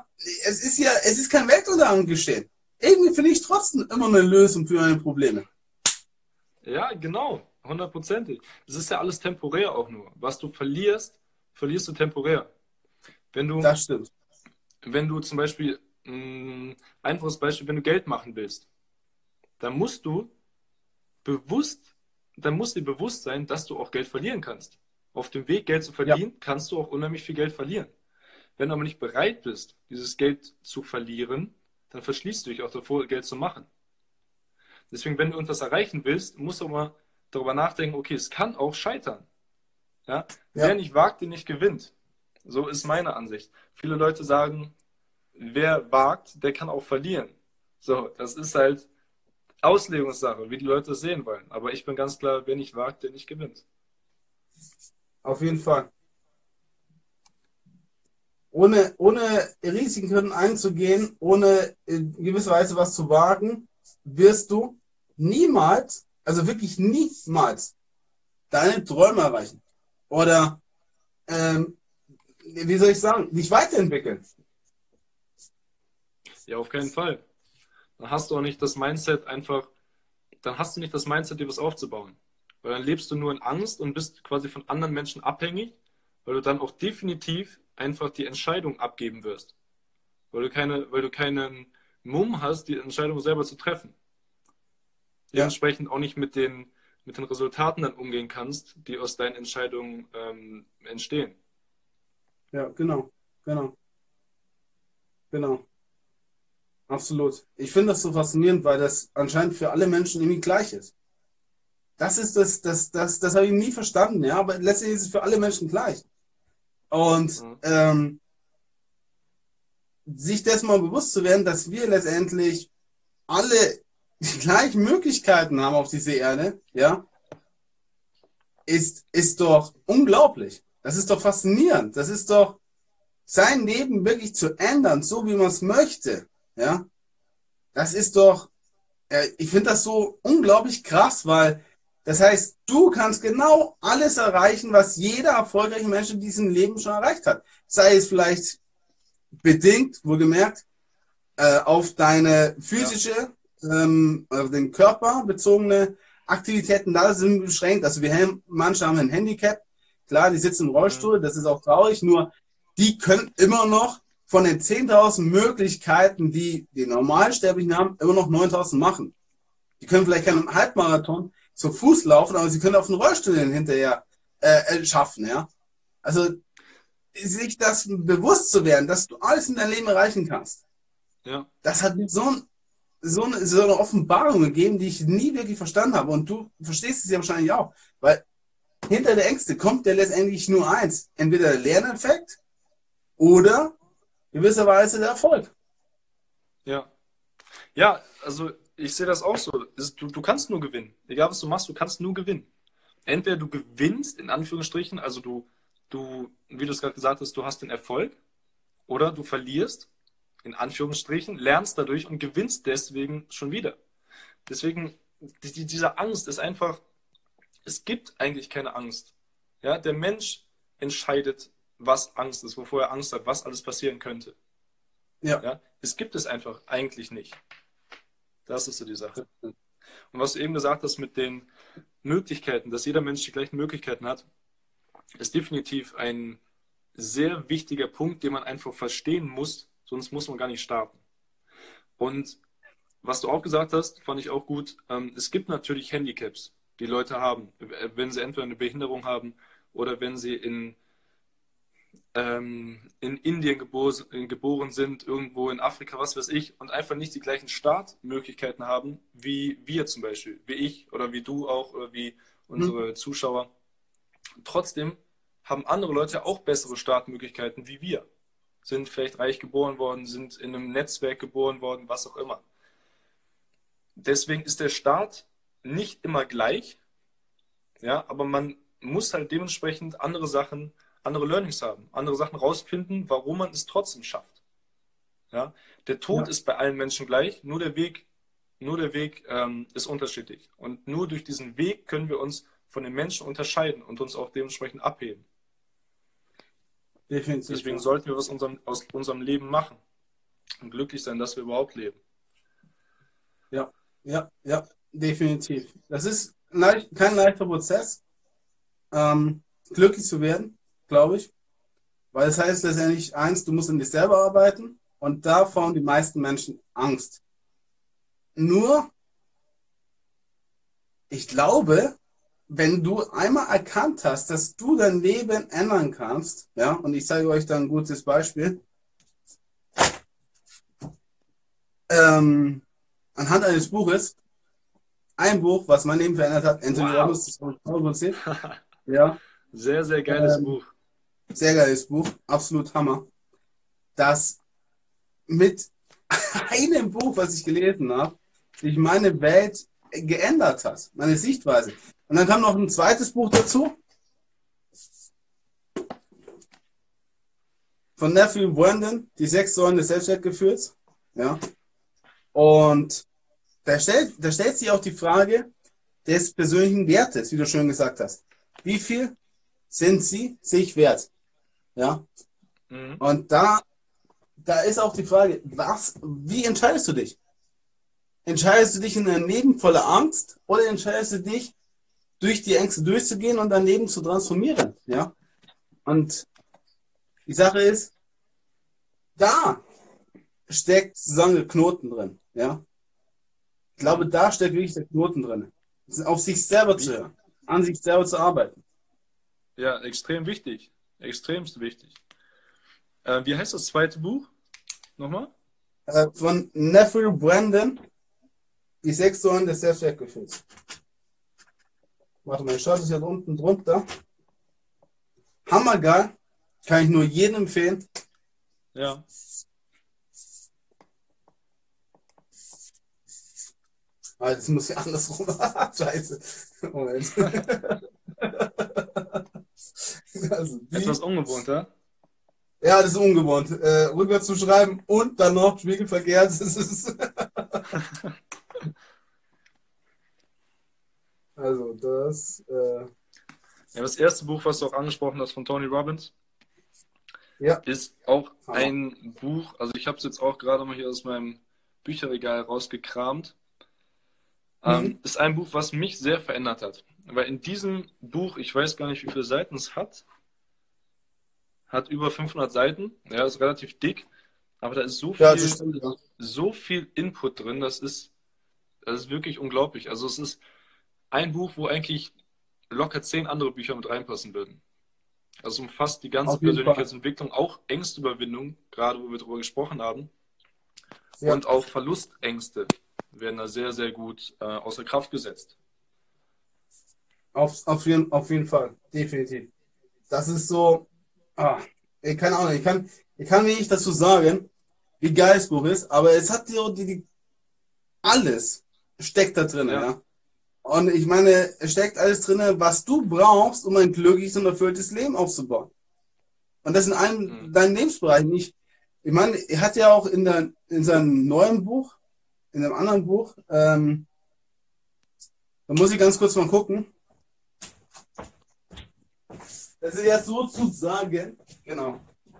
Es ist kein Weltuntergang geschehen. Irgendwie finde ich trotzdem immer eine Lösung für meine Probleme. ja, genau. Hundertprozentig. Das ist ja alles temporär auch nur. Was du verlierst, verlierst du temporär. Wenn du, Das stimmt. wenn du zum Beispiel, einfaches Beispiel, wenn du Geld machen willst, dann musst du bewusst, dann muss dir bewusst sein, dass du auch Geld verlieren kannst. Auf dem Weg, Geld zu Ja, verdienen, kannst du auch unheimlich viel Geld verlieren. Wenn du aber nicht bereit bist, dieses Geld zu verlieren, dann verschließt du dich auch davor, Geld zu machen. Deswegen, wenn du etwas erreichen willst, musst du mal darüber nachdenken, okay, es kann auch scheitern. Ja? Wer ja, nicht wagt, der nicht gewinnt. So ist meine Ansicht. Viele Leute sagen, wer wagt, der kann auch verlieren. So, das ist halt Auslegungssache, wie die Leute es sehen wollen. Aber ich bin ganz klar, wer nicht wagt, der nicht gewinnt. auf jeden Fall. Ohne Risiken einzugehen, ohne in gewisser Weise was zu wagen, wirst du niemals, also wirklich niemals, deine Träume erreichen. Oder, ähm, wie soll ich sagen, dich weiterentwickeln. Ja, auf keinen Fall. Dann hast du auch nicht das Mindset einfach, dann hast du nicht das Mindset, dir was aufzubauen. Weil dann lebst du nur in Angst und bist quasi von anderen Menschen abhängig, weil du dann auch definitiv einfach die Entscheidung abgeben wirst. Weil du keinen Mumm hast, die Entscheidung selber zu treffen. Ja, Dementsprechend auch nicht mit den Resultaten dann umgehen kannst, die aus deinen Entscheidungen entstehen. ja, genau, genau, genau. Absolut. Ich finde das so faszinierend, weil das anscheinend für alle Menschen irgendwie gleich ist. Das habe ich nie verstanden, ja, aber letztlich ist es für alle Menschen gleich. Und Ja. sich dessen mal bewusst zu werden, dass wir letztendlich alle die gleichen Möglichkeiten haben auf dieser Erde, ja, ist doch unglaublich. Das ist doch faszinierend. Das ist doch sein Leben wirklich zu ändern, so wie man es möchte, ja. Das ist doch, ich finde das so unglaublich krass, weil das heißt, du kannst genau alles erreichen, was jeder erfolgreiche Mensch in diesem Leben schon erreicht hat. Sei es vielleicht bedingt, wohlgemerkt, auf deine Ja. physische, auf den Körper bezogene Aktivitäten, da sind wir beschränkt. Also manche haben ein Handicap, klar, die sitzen im Mhm. Rollstuhl, das ist auch traurig, nur die können immer noch von den 10.000 Möglichkeiten, die die Normalsterblichen haben, immer noch 9.000 machen. Die können vielleicht keinen Halbmarathon zu Fuß laufen, aber sie können auf den Rollstuhl hinterher schaffen, ja. Also sich das bewusst zu werden, dass du alles in deinem Leben erreichen kannst. Ja. Das hat mir so eine Offenbarung gegeben, die ich nie wirklich verstanden habe. Und du verstehst es ja wahrscheinlich auch, weil hinter der Ängste kommt ja letztendlich nur eins. Entweder der Lerneffekt oder gewisserweise der Erfolg. Ja. Ja, also ich sehe das auch so. Du kannst nur gewinnen. Egal was du machst, du kannst nur gewinnen. Entweder du gewinnst, in Anführungsstrichen, also wie du es gerade gesagt hast, du hast den Erfolg, oder du verlierst, in Anführungsstrichen, lernst dadurch und gewinnst deswegen schon wieder. Deswegen, diese Angst ist einfach, es gibt eigentlich keine Angst. Ja, der Mensch entscheidet, was Angst ist, wovor er Angst hat, was alles passieren könnte. Ja. Ja, es gibt es einfach eigentlich nicht. Das ist so die Sache. Und was du eben gesagt hast mit den Möglichkeiten, dass jeder Mensch die gleichen Möglichkeiten hat, ist definitiv ein sehr wichtiger Punkt, den man einfach verstehen muss, sonst muss man gar nicht starten. Und was du auch gesagt hast, fand ich auch gut, es gibt natürlich Handicaps, die Leute haben, wenn sie entweder eine Behinderung haben oder wenn sie in Indien geboren sind, irgendwo in Afrika, was weiß ich, und einfach nicht die gleichen Startmöglichkeiten haben, wie wir zum Beispiel, wie ich oder wie du auch oder wie unsere Zuschauer. Trotzdem haben andere Leute auch bessere Startmöglichkeiten wie wir. Sind vielleicht reich geboren worden, sind in einem Netzwerk geboren worden, was auch immer. Deswegen ist der Start nicht immer gleich, ja, aber man muss halt dementsprechend andere Sachen, andere Learnings haben, andere Sachen rausfinden, warum man es trotzdem schafft. Ja? Der Tod ist bei allen Menschen gleich, nur der Weg ist unterschiedlich. Und nur durch diesen Weg können wir uns von den Menschen unterscheiden und uns auch dementsprechend abheben. Definitiv. Deswegen sollten wir was aus unserem Leben machen und glücklich sein, dass wir überhaupt leben. Ja, definitiv. Das ist kein leichter Prozess, glücklich zu werden, glaube ich. Weil das heißt letztendlich eins, du musst an dich selber arbeiten und davor haben die meisten Menschen Angst. Nur, ich glaube, wenn du einmal erkannt hast, dass du dein Leben ändern kannst, ja, und ich zeige euch da ein gutes Beispiel, anhand eines Buches, ein Buch, was mein Leben verändert hat, Anthony Robbins, das habe ich auch erzählt. Ja. Sehr, sehr geiles Buch. Sehr geiles Buch, absolut Hammer. Das mit einem Buch, was ich gelesen habe, sich meine Welt geändert hat, meine Sichtweise. Und dann kam noch ein zweites Buch dazu, von Neville Brandon, die 6 Säulen des Selbstwertgefühls. Ja. Und da stellt sich auch die Frage des persönlichen Wertes, wie du schön gesagt hast. Wie viel sind sie sich wert? Ja. Und da ist auch die Frage, wie entscheidest du dich? Entscheidest du dich in einem Leben voller Angst oder entscheidest du dich, durch die Ängste durchzugehen und dein Leben zu transformieren? Ja. Und die Sache ist, da steckt sozusagen der Knoten drin. Ja. Ich glaube, da steckt wirklich der Knoten drin. Auf sich selber zu hören, an sich selber zu arbeiten. Ja, extrem wichtig. Extremst wichtig. Wie heißt das zweite Buch? Nochmal? Von Neville Brandon, die 6 Säulen des Selbstwertgefühls. Warte mal, ich schaue das jetzt unten drunter. Hammergeil. Kann ich nur jedem empfehlen. Ja. Ah, das muss ja andersrum. Scheiße. Moment. Also Etwas ungewohnt, ja? Ja, das ist ungewohnt. Rückwärts zu schreiben und dann noch spiegelverkehrt. Das ist also das. Ja, das erste Buch, was du auch angesprochen hast von Tony Robbins, Ja. ist auch ein Buch, also ich habe es jetzt auch gerade mal hier aus meinem Bücherregal rausgekramt. Ist ein Buch, was mich sehr verändert hat. Weil in diesem Buch, ich weiß gar nicht, wie viele Seiten es hat über 500 Seiten, ja, ist relativ dick, Aber da ist Ja, das stimmt, ja. so viel Input drin, das ist wirklich unglaublich. Also es ist ein Buch, wo eigentlich locker 10 andere Bücher mit reinpassen würden. Also umfasst die ganze Auf jeden Fall. Persönlichkeitsentwicklung, auch Ängsteüberwindung, gerade wo wir darüber gesprochen haben, Ja, und auch Verlustängste werden da sehr, sehr gut außer Kraft gesetzt. auf jeden Fall. Definitiv. Das ist so, ah, keine Ahnung, ich kann nicht dazu sagen, wie geil das Buch ist, aber es hat so alles steckt da drin, Ja. ja. Und ich meine, es steckt alles drin, was du brauchst, um ein glückliches und erfülltes Leben aufzubauen. Und das in allen Mhm. deinen Lebensbereichen nicht. Ich meine, er hat ja auch in seinem neuen Buch, in einem anderen Buch, da muss ich ganz kurz mal gucken. Das ist jetzt sozusagen, genau,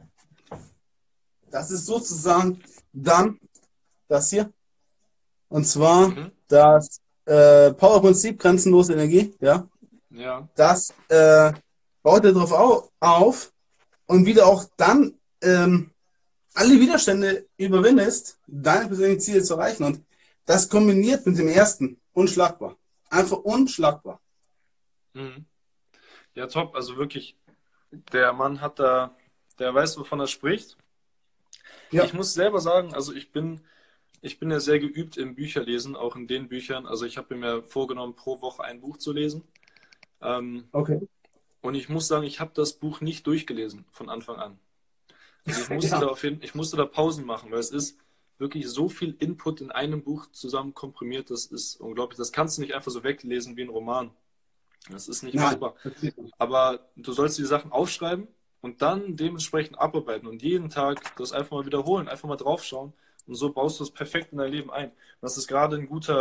das ist sozusagen dann das hier. Und zwar Mhm. das Powerprinzip, grenzenlose Energie, ja. Ja. Das baut er darauf auf und wie du auch dann alle Widerstände überwindest, deine persönlichen Ziele zu erreichen. Und das kombiniert mit dem ersten, unschlagbar. Einfach unschlagbar. Mhm. Ja, top. Also wirklich, der Mann hat da, der weiß, wovon er spricht. Ich Ja, muss selber sagen, also ich bin ja sehr geübt im Bücherlesen, auch in den Büchern. Also ich habe mir vorgenommen, pro Woche ein Buch zu lesen. Ähm, okay. und ich muss sagen, ich habe das Buch nicht durchgelesen von Anfang an. Also Ja, ich musste da Pausen machen, weil es ist wirklich so viel Input in einem Buch zusammen komprimiert, das ist unglaublich. Das kannst du nicht einfach so weglesen wie ein Roman. Das ist nicht nein, machbar. das geht nicht. Aber du sollst die Sachen aufschreiben und dann dementsprechend abarbeiten und jeden Tag das einfach mal wiederholen, einfach mal draufschauen und so baust du es perfekt in dein Leben ein. Das ist gerade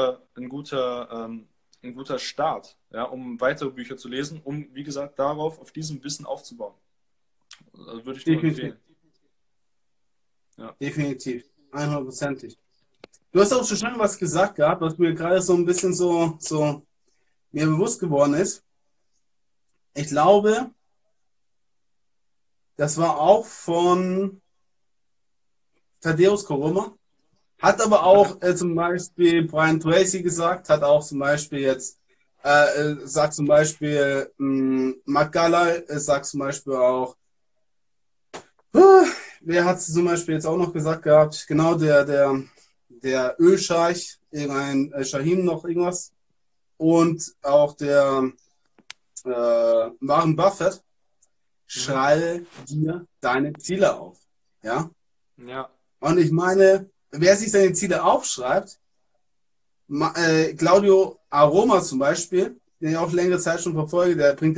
ein guter Start, ja, um weitere Bücher zu lesen, um, wie gesagt, darauf, auf diesem Wissen aufzubauen. Also würde ich nur Definitiv, empfehlen. Ja. definitiv. 100%ig. Du hast auch schon schön was gesagt gehabt, was mir gerade so ein bisschen so mir bewusst geworden ist. Ich glaube, das war auch von Thaddeus Koroma. Hat aber Mhm. auch zum Beispiel Brian Tracy gesagt, hat auch zum Beispiel jetzt, sagt zum Beispiel Mark Galley, sagt zum Beispiel auch, wer hat es zum Beispiel jetzt auch noch gesagt gehabt? Genau, der Ölscheich, irgendein Shahim noch irgendwas. Und auch der Warren Buffett, Mhm. schreibe dir deine Ziele auf. Ja? Ja. Und ich meine, wer sich seine Ziele aufschreibt, Claudio Aroma zum Beispiel, den ich auch längere Zeit schon verfolge, der bringt ja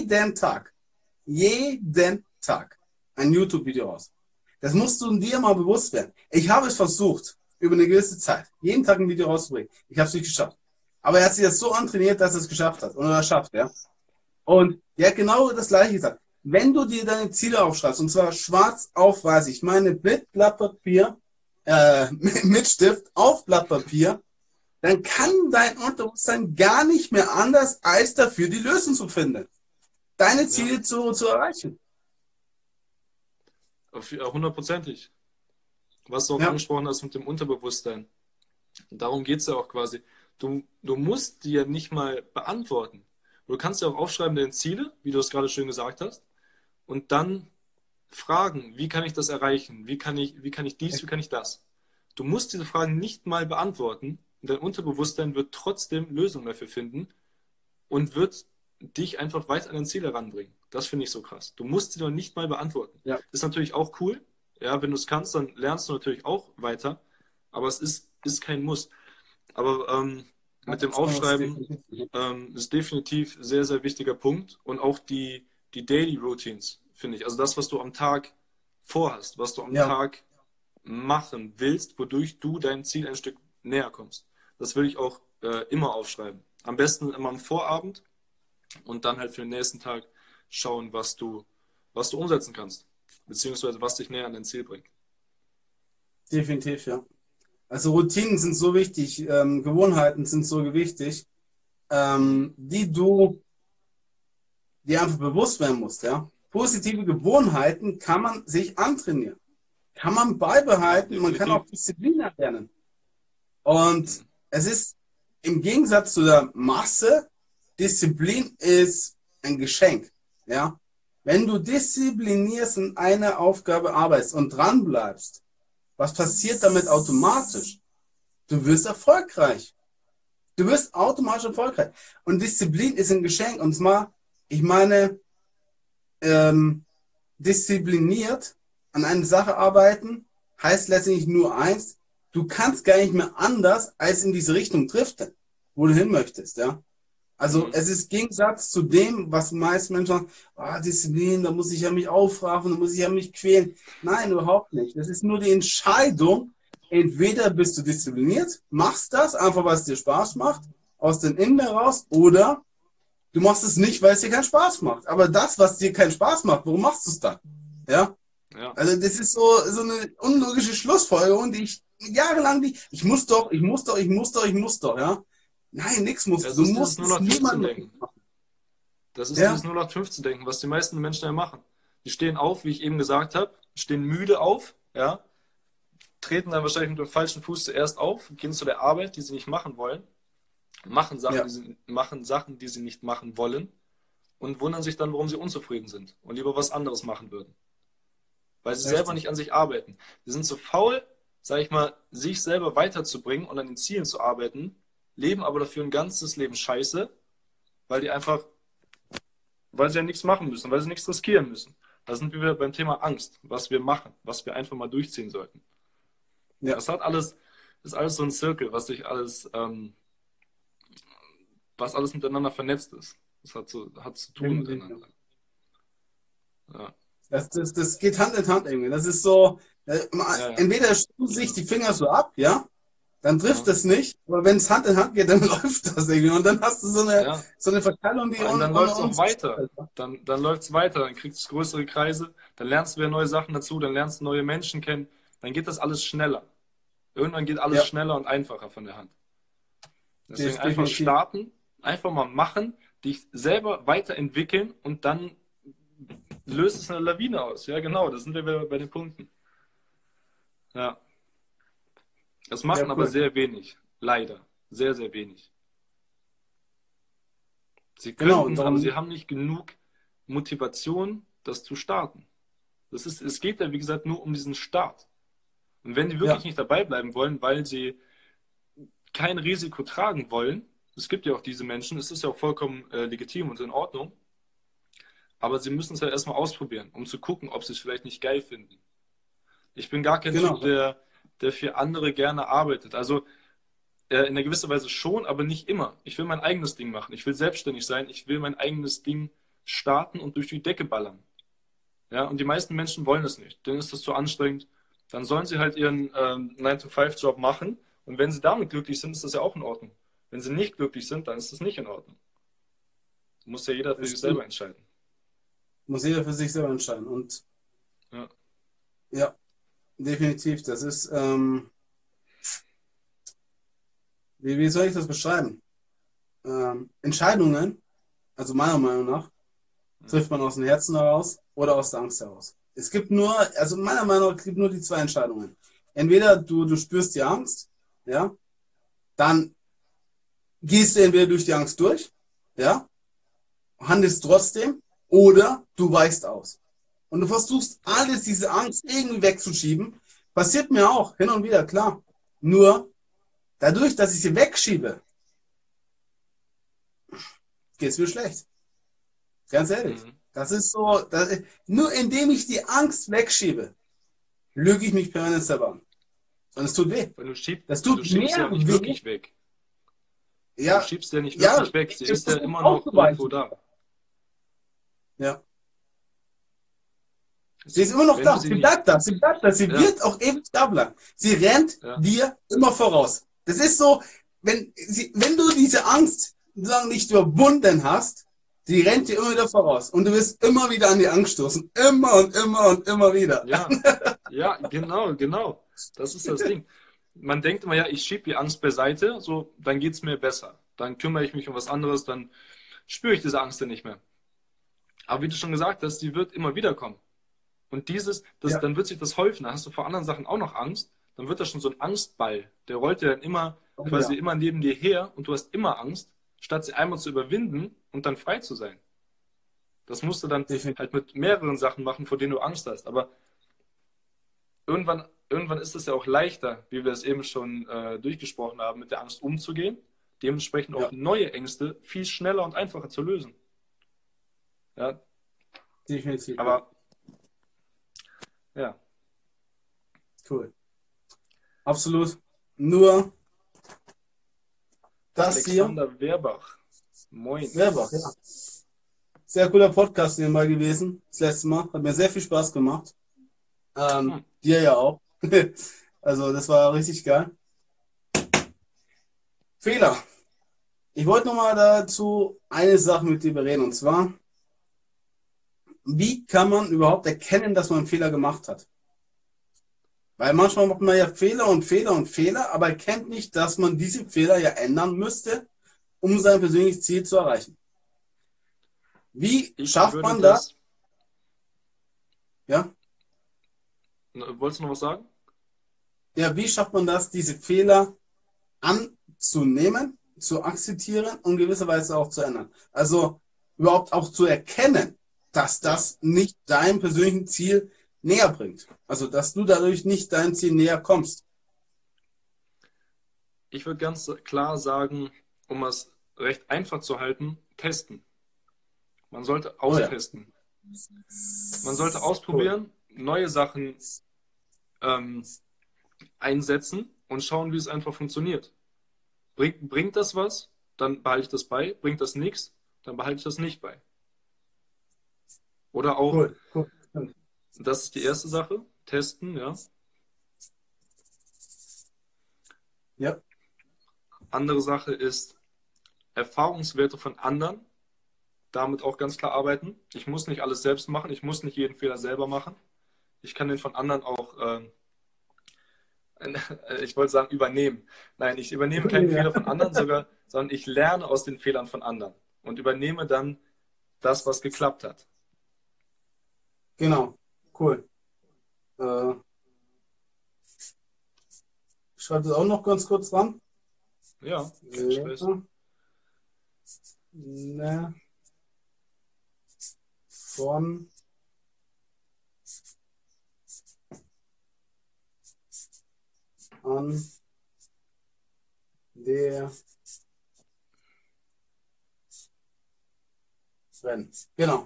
jeden Tag ein YouTube-Video raus. Das musst du dir mal bewusst werden. Ich habe es versucht, über eine gewisse Zeit, jeden Tag ein Video rauszubringen. Ich habe es nicht geschafft. Aber er hat sich das so antrainiert, dass er es geschafft hat. Oder er schafft, ja. Und der hat genau das Gleiche gesagt. Wenn du dir deine Ziele aufschreibst, und zwar schwarz auf weiß, ich meine mit Blatt Papier, mit Stift auf Blatt Papier, dann kann Ja. dein Unterbewusstsein gar nicht mehr anders, als dafür die Lösung zu finden. Deine Ja. Ziele zu erreichen. Hundertprozentig. Was du auch Ja, angesprochen hast mit dem Unterbewusstsein. Darum geht es ja auch quasi. Du musst die ja nicht mal beantworten. Du kannst ja auch aufschreiben deine Ziele, wie du es gerade schön gesagt hast, und dann fragen, wie kann ich das erreichen? Wie kann ich dies, wie kann ich das? Du musst diese Fragen nicht mal beantworten und dein Unterbewusstsein wird trotzdem Lösungen dafür finden und wird dich einfach weiter an dein Ziel heranbringen. Das finde ich so krass. Du musst sie doch nicht mal beantworten. ja, Ist natürlich auch cool. Ja, wenn du es kannst, dann lernst du natürlich auch weiter. Aber ist kein Muss. Aber mit dem das ist Aufschreiben definitiv. ist definitiv ein sehr, sehr wichtiger Punkt. Und auch die Daily Routines, finde ich. Also das, was du am Tag vorhast, was du am Ja, Tag machen willst, wodurch du dein Ziel ein Stück näher kommst. Das will ich auch immer aufschreiben. Am besten immer am Vorabend und dann halt für den nächsten Tag schauen, was du umsetzen kannst, beziehungsweise was dich näher an dein Ziel bringt. definitiv, ja. Also Routinen sind so wichtig, Gewohnheiten sind so wichtig, Mhm. die du dir einfach bewusst werden musst, ja. Positive Gewohnheiten kann man sich antrainieren. kann man Ja, beibehalten, man kann definitiv. auch Disziplin erlernen. Und es ist im Gegensatz zu der Masse, Disziplin ist ein Geschenk. Ja? Wenn du disziplinierst in einer Aufgabe arbeitest und dran bleibst, was passiert damit automatisch? Du wirst erfolgreich. Du wirst automatisch erfolgreich. Und Disziplin ist ein Geschenk. Und zwar, ich meine, ähm, diszipliniert an einer Sache arbeiten heißt letztendlich nur eins, du kannst gar nicht mehr anders als in diese Richtung driften, wo du hin möchtest, ja. Also Mhm. es ist Gegensatz zu dem, was meist Menschen sagen, Disziplin, da muss ich ja mich aufraffen, da muss ich ja mich quälen. Nein, überhaupt nicht. Das ist nur die Entscheidung, entweder bist du diszipliniert, machst das einfach, was dir Spaß macht, aus dem Innen heraus, oder du machst es nicht, weil es dir keinen Spaß macht. Aber das, was dir keinen Spaß macht, warum machst du es dann? Ja? Ja. Also das ist so eine unlogische Schlussfolgerung, die ich jahrelang, ich muss doch, ich muss doch, ich muss doch, ich muss doch, ja? Nein, nichts musst du. Es Du ist dieses musst es niemandem 0815-Denken. machen. Das ist dieses Ja? 0815-Denken, was die meisten Menschen ja machen. Die stehen auf, wie ich eben gesagt habe, stehen müde auf, ja, treten dann wahrscheinlich mit dem falschen Fuß zuerst auf, gehen zu der Arbeit, die sie nicht machen wollen, Ja. machen Sachen, die sie nicht machen wollen und wundern sich dann, warum sie unzufrieden sind und lieber was anderes machen würden. Weil sie selber Richtig. nicht an sich arbeiten. Sie sind zu faul, sage ich mal, sich selber weiterzubringen und an den Zielen zu arbeiten, leben aber dafür ein ganzes Leben scheiße, weil die einfach, weil sie ja nichts machen müssen, weil sie nichts riskieren müssen. Da sind wir wieder beim Thema Angst, was wir machen, was wir einfach mal durchziehen sollten. Ja. Das hat alles, ist alles so ein Zirkel, was alles miteinander vernetzt ist. Das hat zu tun Definitiv, ja. miteinander. Ja, Das geht Hand in Hand irgendwie. Das ist so, ja, ja. entweder tun sich die Finger so ab, ja, dann trifft Ja. das nicht, aber wenn es Hand in Hand geht, dann läuft das irgendwie. Und dann hast du Ja. so eine Verteilung, die Vor allem dann läuft es auch weiter. unzuständig ist. Dann läuft es weiter, dann kriegst du größere Kreise, dann lernst du wieder neue Sachen dazu, dann lernst du neue Menschen kennen, dann geht das alles schneller. Irgendwann geht alles Ja, schneller und einfacher von der Hand. Deswegen einfach definitiv. starten, einfach mal machen, dich selber weiterentwickeln und dann löst es eine Lawine aus. Ja, genau, da sind wir wieder bei den Punkten. Ja, das machen Ja, aber cool. sehr wenig, leider. Sehr, sehr wenig. Sie Genau, könnten, aber sie darum, haben nicht genug Motivation, das zu starten. Es geht ja, wie gesagt, nur um diesen Start. Und wenn die wirklich ja, nicht dabei bleiben wollen, weil sie kein Risiko tragen wollen, es gibt ja auch diese Menschen, es ist ja auch vollkommen legitim und in Ordnung, aber sie müssen es ja erstmal ausprobieren, um zu gucken, ob sie es vielleicht nicht geil finden. Ich bin gar kein Typ, genau. der für andere gerne arbeitet. Also in einer gewisser Weise schon, aber nicht immer. Ich will mein eigenes Ding machen. Ich will selbstständig sein. Ich will mein eigenes Ding starten und durch die Decke ballern. Ja, und die meisten Menschen wollen es nicht. Denen ist das zu anstrengend. Dann sollen sie halt ihren 9-to-5-Job machen. Und wenn sie damit glücklich sind, ist das ja auch in Ordnung. Wenn sie nicht glücklich sind, dann ist das nicht in Ordnung. Muss ja jeder für Das sich stimmt. selber entscheiden. Muss jeder für sich selber entscheiden. Und Ja. ja, definitiv. Das ist, wie soll ich das beschreiben? Entscheidungen, also meiner Meinung nach, Mhm. trifft man aus dem Herzen heraus oder aus der Angst heraus. Es gibt nur, also meiner Meinung nach, es gibt nur die zwei Entscheidungen. Entweder du spürst die Angst, ja, dann gehst du entweder durch die Angst durch, ja, handelst trotzdem, oder du weichst aus. Und du versuchst alles, diese Angst irgendwie wegzuschieben. Passiert mir auch, hin und wieder, klar. Nur, dadurch, dass ich sie wegschiebe, geht es mir schlecht. Ganz ehrlich. Mhm. Das ist so, nur indem ich die Angst wegschiebe, lüge ich mich permanent selber an. Und es tut weh. Das Weil du tut schiebst ja mehr nicht weh. wirklich weg. Du Ja, schiebst ja nicht ja, wirklich weg. Sie ich ist ja versuche immer noch irgendwo auszuweichen. da. Ja. Sie ist immer noch Wenn du da. sie Sie nicht, bleibt da. Sie bleibt da. Sie ja, wird auch ewig da bleiben. Sie rennt ja, dir immer voraus. Das ist so, wenn du diese Angst sozusagen nicht überwunden hast, die rennt dir immer wieder voraus. Und du wirst immer wieder an die Angst stoßen. Immer und immer und immer wieder. ja, ja, genau, genau. Das ist das Ding. Man denkt immer, ja, ich schiebe die Angst beiseite, so, dann geht es mir besser. Dann kümmere ich mich um was anderes, dann spüre ich diese Angst ja nicht mehr. Aber wie du schon gesagt hast, die wird immer wieder kommen. Und Ja, dann wird sich das häufen, dann hast du vor anderen Sachen auch noch Angst, dann wird das schon so ein Angstball. Der rollt dir dann oh quasi ja, immer neben dir her und du hast immer Angst, statt sie einmal zu überwinden und dann frei zu sein. Das musst du dann definitiv. halt mit mehreren Sachen machen, vor denen du Angst hast. Aber irgendwann ist es ja auch leichter, wie wir es eben schon durchgesprochen haben, mit der Angst umzugehen. Dementsprechend auch Ja, neue Ängste viel schneller und einfacher zu lösen. Ja, definitiv, ja. aber ja, Cool. Absolut. Nur das hier, Alexander Werbach. Moin. Werbach, ja. Sehr cooler Podcast nebenbei gewesen. Das letzte Mal. Hat mir sehr viel Spaß gemacht. Hm. Dir ja auch. Also, das war richtig geil. Fehler. Ich wollte nochmal dazu eine Sache mit dir bereden. Und zwar, wie kann man überhaupt erkennen, dass man einen Fehler gemacht hat? Weil manchmal macht man ja Fehler und Fehler und Fehler, aber erkennt nicht, dass man diese Fehler ja ändern müsste, um sein persönliches Ziel zu erreichen. Wie Ich schafft würde man das? das. Ja, Wolltest du noch was sagen? ja, wie schafft man das, diese Fehler anzunehmen, zu akzeptieren und gewisserweise auch zu ändern? Also überhaupt auch zu erkennen, dass Ja. das nicht deinem persönlichen Ziel näher bringt. Also dass du dadurch nicht deinem Ziel näher kommst. Ich würde ganz klar sagen, um es recht einfach zu halten, testen. Man sollte Oh ja, austesten. Man sollte cool. ausprobieren, neue Sachen ähm, einsetzen und schauen, wie es einfach funktioniert. Bringt das was, dann behalte ich das bei. Bringt das nichts, dann behalte ich das nicht bei. Oder auch, Cool, cool. das ist die erste Sache, testen, ja. Ja, Andere Sache ist Erfahrungswerte von anderen, damit auch ganz klar arbeiten. Ich muss nicht alles selbst machen, ich muss nicht jeden Fehler selber machen. Ich kann den von anderen auch, ich wollte sagen, übernehmen. Nein, ich übernehme keinen ja, Fehler von anderen, sondern ich lerne aus den Fehlern von anderen und übernehme dann das, was geklappt hat. genau, cool. Äh, ich schreibe das auch noch ganz kurz dran. Ja, kein Stress. Lerne von anderen. Genau.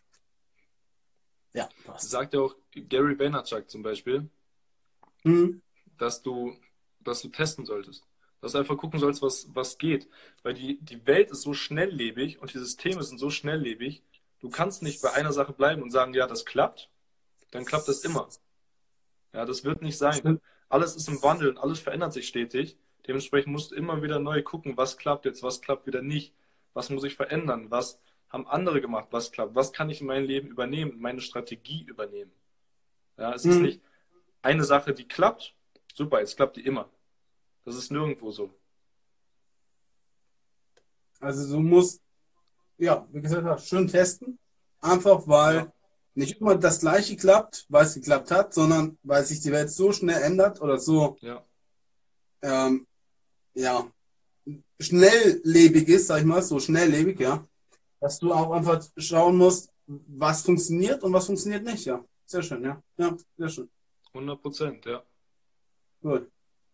Ja, passt. Sagt ja auch Gary Vaynerchuk zum Beispiel, Hm. dass du testen solltest. Dass du einfach gucken sollst, was geht. Weil die Welt ist so schnelllebig und die Systeme sind so schnelllebig, du kannst nicht bei einer Sache bleiben und sagen, ja, das klappt, dann klappt das immer. Ja, das wird nicht sein. Stimmt. Alles ist im Wandel und alles verändert sich stetig. Dementsprechend musst du immer wieder neu gucken, was klappt jetzt, was klappt wieder nicht. Was muss ich verändern? Was haben andere gemacht, was klappt? Was kann ich in mein Leben übernehmen, meine Strategie übernehmen? Ja, es ist Hm. nicht eine Sache, die klappt. Super, jetzt klappt die immer. Das ist nirgendwo so. Also du musst, ja, wie gesagt, schön testen. Einfach Ja, weil nicht immer das Gleiche klappt, weil es geklappt hat, sondern weil sich die Welt so schnell ändert oder so, ja, ähm, ja, schnelllebig ist, sag ich mal, so schnelllebig, ja, dass du auch einfach schauen musst, was funktioniert und was funktioniert nicht, ja. Sehr schön, ja. Ja, sehr schön. 100%, ja. Gut.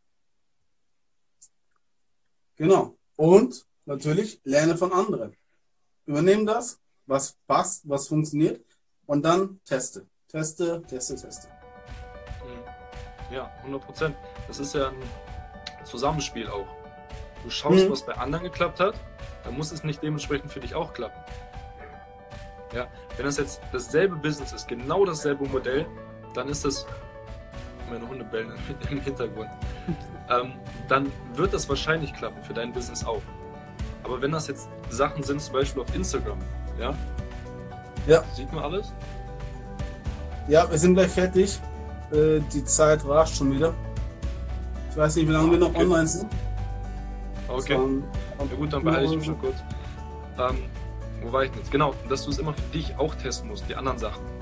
Genau. Und natürlich lerne von anderen. Übernehmen das, was passt, was funktioniert und dann teste. Teste, teste, teste. Ja, 100%. Das ist ja ein Zusammenspiel auch. Du schaust, Hm. was bei anderen geklappt hat, dann muss es nicht dementsprechend für dich auch klappen. Ja, wenn das jetzt dasselbe Business ist, genau dasselbe Modell, dann ist das, meine Hunde bellen im Hintergrund, dann wird das wahrscheinlich klappen für dein Business auch. Aber wenn das jetzt Sachen sind, zum Beispiel auf Instagram, ja, Ja, sieht man alles? ja, wir sind gleich fertig. Die Zeit rast schon wieder. Ich weiß nicht, wie lange wir noch Okay. online sind. Okay. Ja gut, dann beeile ich mich schon kurz. Wo war ich denn jetzt? Genau, dass du es immer für dich auch testen musst, die anderen Sachen.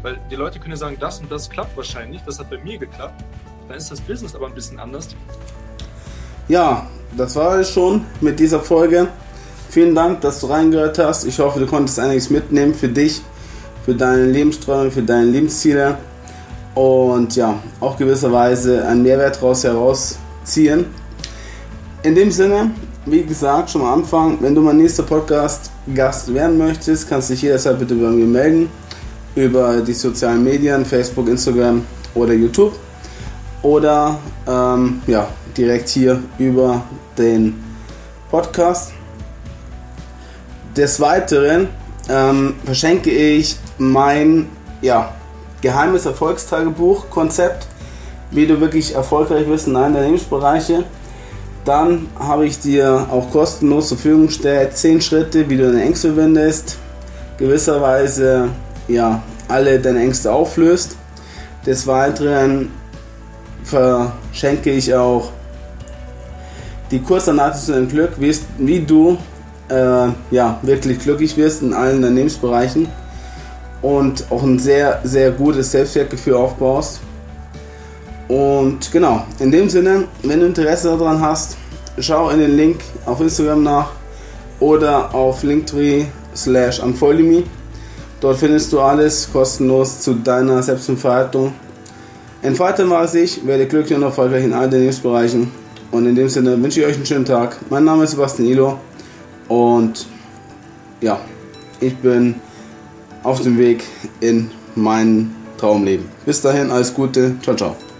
Weil die Leute können ja sagen, das und das klappt wahrscheinlich, das hat bei mir geklappt. Dann ist das Business aber ein bisschen anders. Ja, das war es schon mit dieser Folge. Vielen Dank, dass du reingehört hast. Ich hoffe, du konntest einiges mitnehmen für dich, für deine Lebensträume, für deine Lebensziele und ja, auch gewisserweise einen Mehrwert daraus herausziehen. In dem Sinne, wie gesagt, schon am Anfang, wenn du mein nächster Podcast-Gast werden möchtest, kannst du dich jederzeit bitte bei mir melden, über die sozialen Medien, Facebook, Instagram oder YouTube oder direkt hier über den Podcast. Des Weiteren verschenke ich mein geheimes Erfolgstagebuch-Konzept, wie du wirklich erfolgreich wirst in allen der Lebensbereiche. Dann habe ich dir auch kostenlos zur Verfügung gestellt 10 Schritte, wie du deine Ängste überwindest, gewisserweise alle deine Ängste auflöst. Des Weiteren verschenke ich auch die Kursanleitung zu deinem Glück, wie du wirklich glücklich wirst in allen deinen Lebensbereichen und auch ein sehr, sehr gutes Selbstwertgefühl aufbaust. Und genau, in dem Sinne, wenn du Interesse daran hast, schau in den Link auf Instagram nach oder auf linktree/unfollowme. Dort findest du alles kostenlos zu deiner Selbstentfaltung. Entfalte mal sich, werde glücklich und erfolgreich in allen deinen Lebensbereichen. Und in dem Sinne wünsche ich euch einen schönen Tag. Mein Name ist Sebastian Ilo und ich bin auf dem Weg in mein Traumleben. Bis dahin, alles Gute. Ciao, ciao.